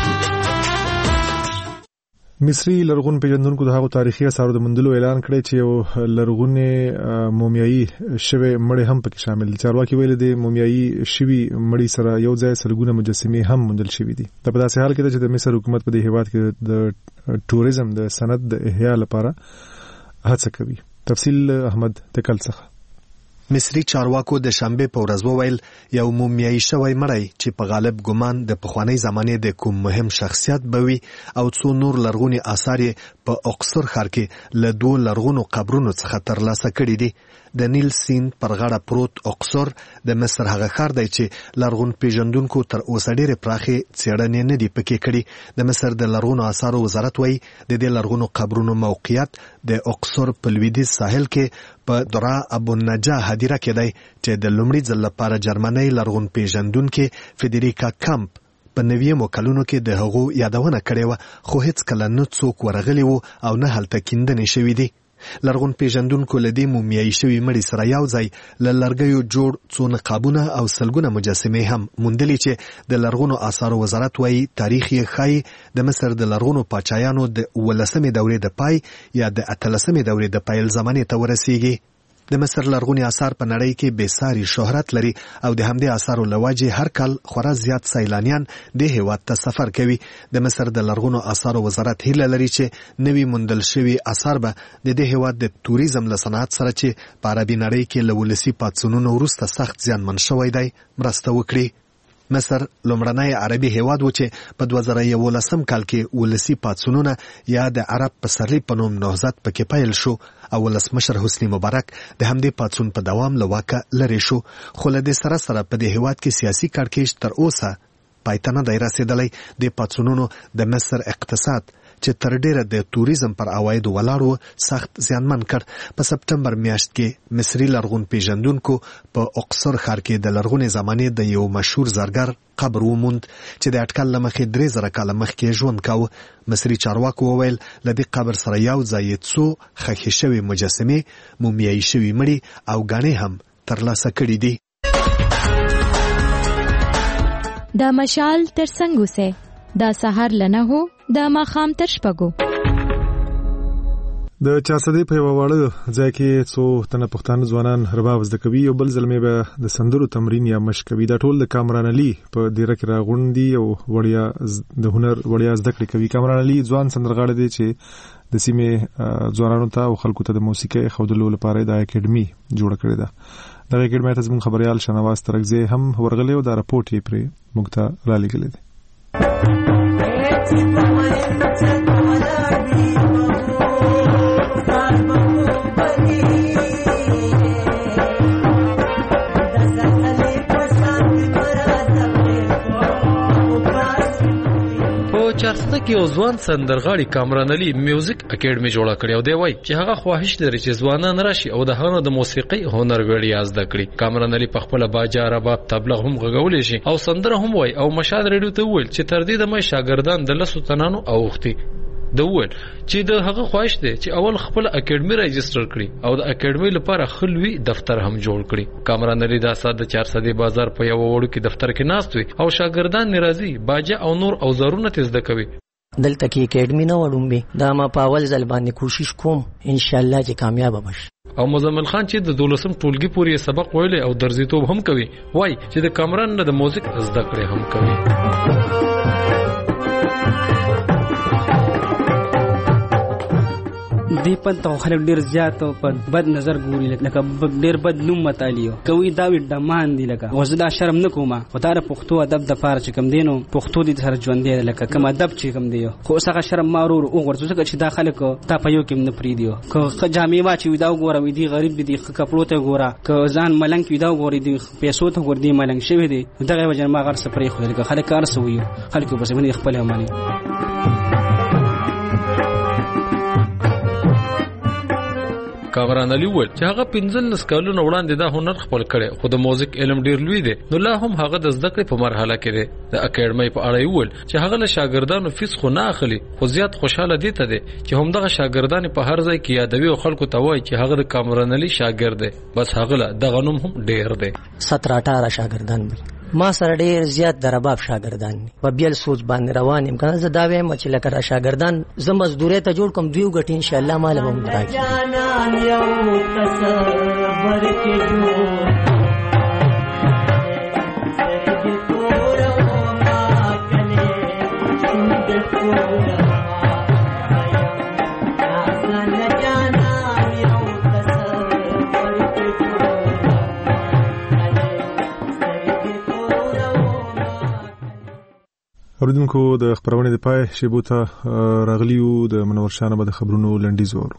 مصری لرغون پیژندونکو د هغو تاریخي اثارو د موندلو اعلان کړی چې یو لرغونې مومیایي شوی مړی هم پکې شامل دي. چارواکي ویلي دي مومیایي شوي مړی سره یو ځای سلګونه مجسمې هم موندل شوي دي. دا په داسې حال کې ده چې د مصر حکومت په دې هیواد کې د ټوریزم د صنعت د احیا لپاره هڅه کوي. تفصیل احمد تکل څخه. مصری چارواکو د شنبه په ورځ وویل یو مومیایي شوی مړی چې په غالب ګمان د پخوانی زمانې د کوم مهم شخصیت بوي او څو نور لرغوني آثار په اقصر ښار کې له دوه لرغونو قبرونو څخه ترلاسه کړي دي. د نیل سیند پر غاړه پروت اقصر د مصر هغه ښار دی چې لرغون پیژندونکو تر اوسه ډېرې پراخې څېړنې نه دي پکې کړي. د مصر د لرغونو آثارو وزارت وایي د دې لرغونو قبرونو موقعیت د اقصر په لویدیځ ساحل کې په درا ابو النجا هدیره کې دی چې د لومړي ځل لپاره جرمنۍ لرغون پیژندونکي فدریکا کامپ په 90 کلونو کې د هغو یادونه کړې وه، خو هیڅ کله نه څوک ورغلي وو او نه هلته کیندنې شوي دي. لرغون پیژندونکو له دې مومیایي شوي مړي سره یو ځای له لرګیو جوړ څو نقابونه او سلګونه مجسمې هم موندلي چې د لرغونو آثارو وزارت وایي تاریخ یې ښایي د مصر د لرغونو پاچایانو د 18مې دورې د پای یا د 18مې دورې د پیل زمانې ته ورسیږي. د مصر لرغوني آثار په نړۍ کې بېساري شهرت لري او د همدې آثارو له وجې هر کال خورا زیات سیلانیان دې هیواد ته سفر کوي. د مصر د لرغونو آثارو وزارت هیله لري چې نوي موندل شوي آثار به د دې هیواد د توریزم له صنعت سره چې په عربي نړۍ کې له ولسي پاڅونونو وروسته سخت زیانمن شوی دی مرسته وکړي. مصر لومړنی عربي هیواد و چې په 2011 کال کې ولسی پاڅونونه یا د عرب پسرلی په نوم نهضت پکې پیل شو او ولسمشر حسنی مبارک د همدې پاڅون په دوام له واکه لرې شو، خو له دې سره په دې هیواد کې سیاسي کړکېچ تر اوسه پای ته نه دی رسېدلی. د پاڅونونو د مصر اقتصاد چې تر ډیره د توریزم پر عوایدو ولاړ و سخت زیانمن کړ. په سپټمبر میاشت کې مصري لرغون پیژندونکو په اقصر ښار کې د لرغونې زمانې د یو مشهور زرګر قبر وموند چې د اټکل له مخې 3000 کاله مخکې ژوند کاوه. مصري چارواکو وویل له دې قبر سره یو ځای څو ښخې شوې مجسمې، مومیایي شوي مړي او ګاڼې هم ترلاسه کړي دي. دا مشال تر څنګ اوسه، دا سهار لنه هو، دا ماښام تر شپږو. د چارسدې په یوه واړه ځای کې څو تنه پښتانه ځوانان رباب زده کوي، یو بل زلمی به د سندرو تمرین یا مشق کوي. دا ټول د کامران علي په دیره کې راغونډي او وړیا د هنر وړیا زده کړې کوي. کامران علي ځوان سندرغاړی دی چې د سیمې ځوانانو ته او خلکو ته د موسیقۍ ښودلو لپاره د اکیډمي جوړه کړې ده. دغه اکیډمي ته زموږ خبریال شنواز ترکزی هم ورغلی او دا راپورټ یې پرې موږ ته رالیږلی دی. چارسده کې یو ځوان سندرغاړي کامران علي میوزیک اکیډمي جوړه کړې او دی وایي چې هغه خواهش لري چې ځوانان راشي او د هغه د موسیقي هنر وړیا زده کړي. کامران علي په خپل باجا، رباب، تبلغ هم غږولی شي او سندره هم وایي او مشال ریډیو ته وویل چې تر دې دمه شاګردان د 10 تنانو اوختي. د وویل چې د هغه خواهش دی چې اول خپل اکیډمي رجستر کړي او د اکیډمي لپاره خلوي دفتر هم جوړ کړي. کامران علي د اساد 400 بازار په یو وړو کې دفتر کې ناست وي او شاګردان ناراضي باجا او نور اوزارونه تزده کوي. دلته کې اکیډمي نه وړم به دا ما په اول ځل باندې کوشش کوم ان شاء الله چې کامیاب بشم. او مزمل خان چې د 12 ټولګي پورې سبق ویلي او درزیتوب هم کوي، وای چې د کامران نه د موزیک زده کړې هم کوي. دی پته خلک ډیر زیات په بد نظر ګوري، لکه ډیر بد نوم متالیو کوي دا وی دمان دی. لکه وزدا شرم نکوما خدای ر پښتو ادب د پاره چې کم دینو پښتو دي سره ژوند دی، لکه کوم ادب چې کم دیو خو څنګه شرم مارور او ورته چې دا خلک تا په یو کې نه پری دیو. که جامې واچي ودا وګوره وی دی غریب دي، کپړو ته وګوره، که ځان ملنګ ودا وګوري دي، پیسو ته وګوري دي ملنګ شوی دی. دغه وجه ما غر سپری خو لکه خلک کار سوي، خلک بس باندې خپل اماني. کامران علي وویل چې هغه 15 کلونو وړاندې دا هنر خپل کړي، خو د موزیک علم ډیر لوی دی. نو لا هم هغه د زده کړې په مرحله کې دی. د اکیډمي په اړه وویل چې هغه له شاګردانو فیس خو نه اخلي، خو زیات خوشاله دي ته دی چې همدغه شاګردان په هر ځای کې یادوي او خلکو ته وایي چې هغه د کامران علي شاګرد دی. بس هغه له دغه نوم هم ډیر دی. 17-18 شاګردان ما سره ډیر زیات د رباب شاګردان دي. په بیل سوچ باندې روان یم کنه. زه دا وایم چې لکه را شاګردان زه مزدوري ته جوړ کوم 2 غټ ان شاء الله مال به مونږ راکړي. اوریدونکو د خبرونه د پای شیبو ته راغلیو د منور شانه به د خبرونو لنډیز ورو.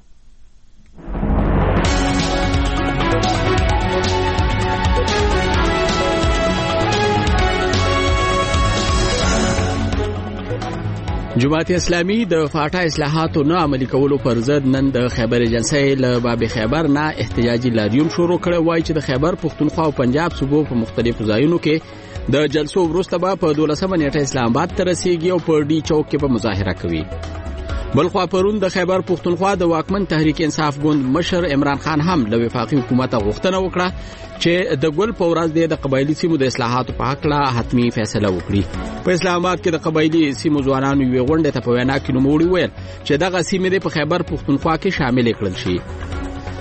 جماعت اسلامي د فاټا اصلاحاتو نه عملي کولو پر ضد نن د خیبر ایجنسی له باب خیبر نه احتجاجي لاریون شروع کړ. وایي چې د خیبر پښتونخوا او پنجاب صوبو په مختلفو ځایونو کې د جلسو وروسته به په 12 نیټه اسلام آباد ته رسیږي او په ډي چوک کې به مظاهره کوي. بلخوا پرون د خیبر پښتونخوا د واکمن تحریک انصاف ګوند مشر عمران خان هم له وفاقي حکومت غوښتنه وکړه چې د ګل په ورځ د قبایلی سیمو د اصلاحاتو په حق لا حتمی فیصله وکړي. په اسلام آباد کې د قبایلی سیمو ځوانانو یو غونډه ته په وینا کې نوموړي ویل چې دغه سیمې د خیبر پښتونخوا کې شامل کړل شي.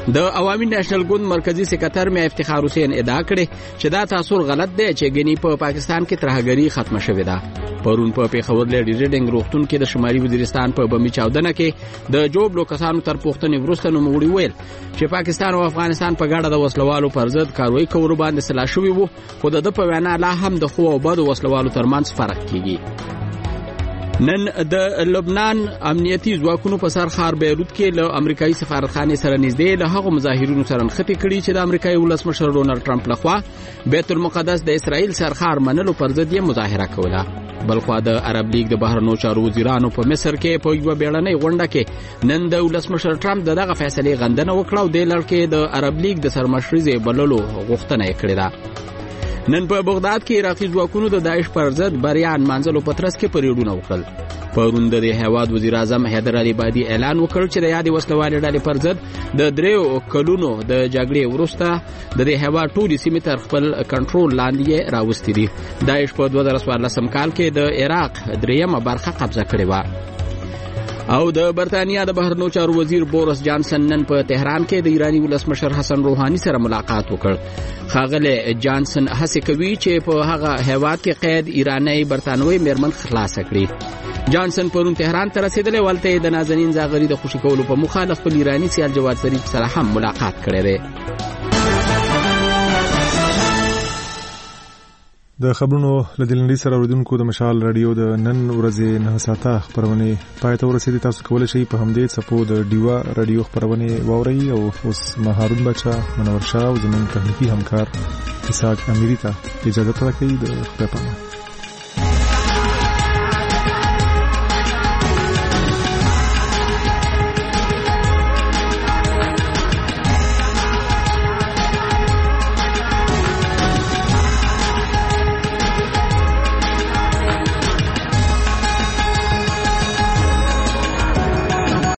د عوامي نېشنل ګوند مرکزی سکرټر میا افتخار حسین ادعا کړې چې دا تاثر غلط دی چې ګنی په پاکستان کې ترهګری ختمه شوې ده. پرون په پیښور لیډي ریډینګ روغتون کې د شمالي وزیرستان په بمی چاودنه کې د جوړو کسانو تر پوښتنې وروسته نوموړي ویل چې پاکستان او افغانستان په ګډه د وسلوالو پر ضد کاروي کولو باندې سلا شوي وو، خو د په وینا لا هم د خو او بد وسلوالو ترمنځ فرق کیږي. نن د لبنان امنیتي ځواکونو په سر ښار بیروت کې له امریکایي سفارتخانې سره نږدې له هغو مظاهرونو سره نښتې کړي چې د امریکایي ولسمشر ډونالډ ټرمپ لخوا بیت المقدس د اسرائیل سرښار منلو پر ضد یې مظاهره کوله. بلخوا د عرب لیگ د بهرنیو چارو وزیرانو په مصر کې په یوه بیړنۍ غونډه کې نن د ولسمشر ټرمپ دغه فیصلې غندنه وکړه او دې لړ کې د عرب لیگ د سرمشرۍ بللو غوښتنه یې کړې ده. نن په بغداد کې عراقي ځواکونو د داعش پر ضد بریا نمانځلو په ترڅ کې پریډونه وکړل. پرون د هیواد وزیر اعظم حیدر علي بادي اعلان وکړ چې د یادې وسلوالې ډلې پر ضد د 3 کلونو د جګړې وروسته د هیواد ټولې سیمې تر خپل کنټرول لاندې راوستې دي. داعش په 2014 کال کې د عراق 3مه برخه قبضه کړې و. او د برتانیا د بهرنیو چارو وزیر بورس جانسن نن په تهران کې د ایرانی ولسمشر حسن روحانی سره ملاقات وکړ. ښاغلی جانسن هڅه کوي چې په هغه هیواد کې قید ایرانی برتانوي میرمن خلاص کړي. جانسن پرون تهران ته رسیدلی ولته د نازنین زاغری د خوشی کولو په موخه د خپل ایرانی سیال جواد ظریف سره هم ملاقات کړی دی. د خبرونو لدلندې سره اوریدونکو د مشال رادیو د نن ورځې 9 ساعته خبرونه پای ته ورسېدي. تاسو کولی شئ په همدې څپو د ډیوا رادیو خبرونه واورئ او اوس مهارون بچا منور شاه او زموږ تخنیکی همکار اسحاق امیری ته اجازه راکړئ. د خپل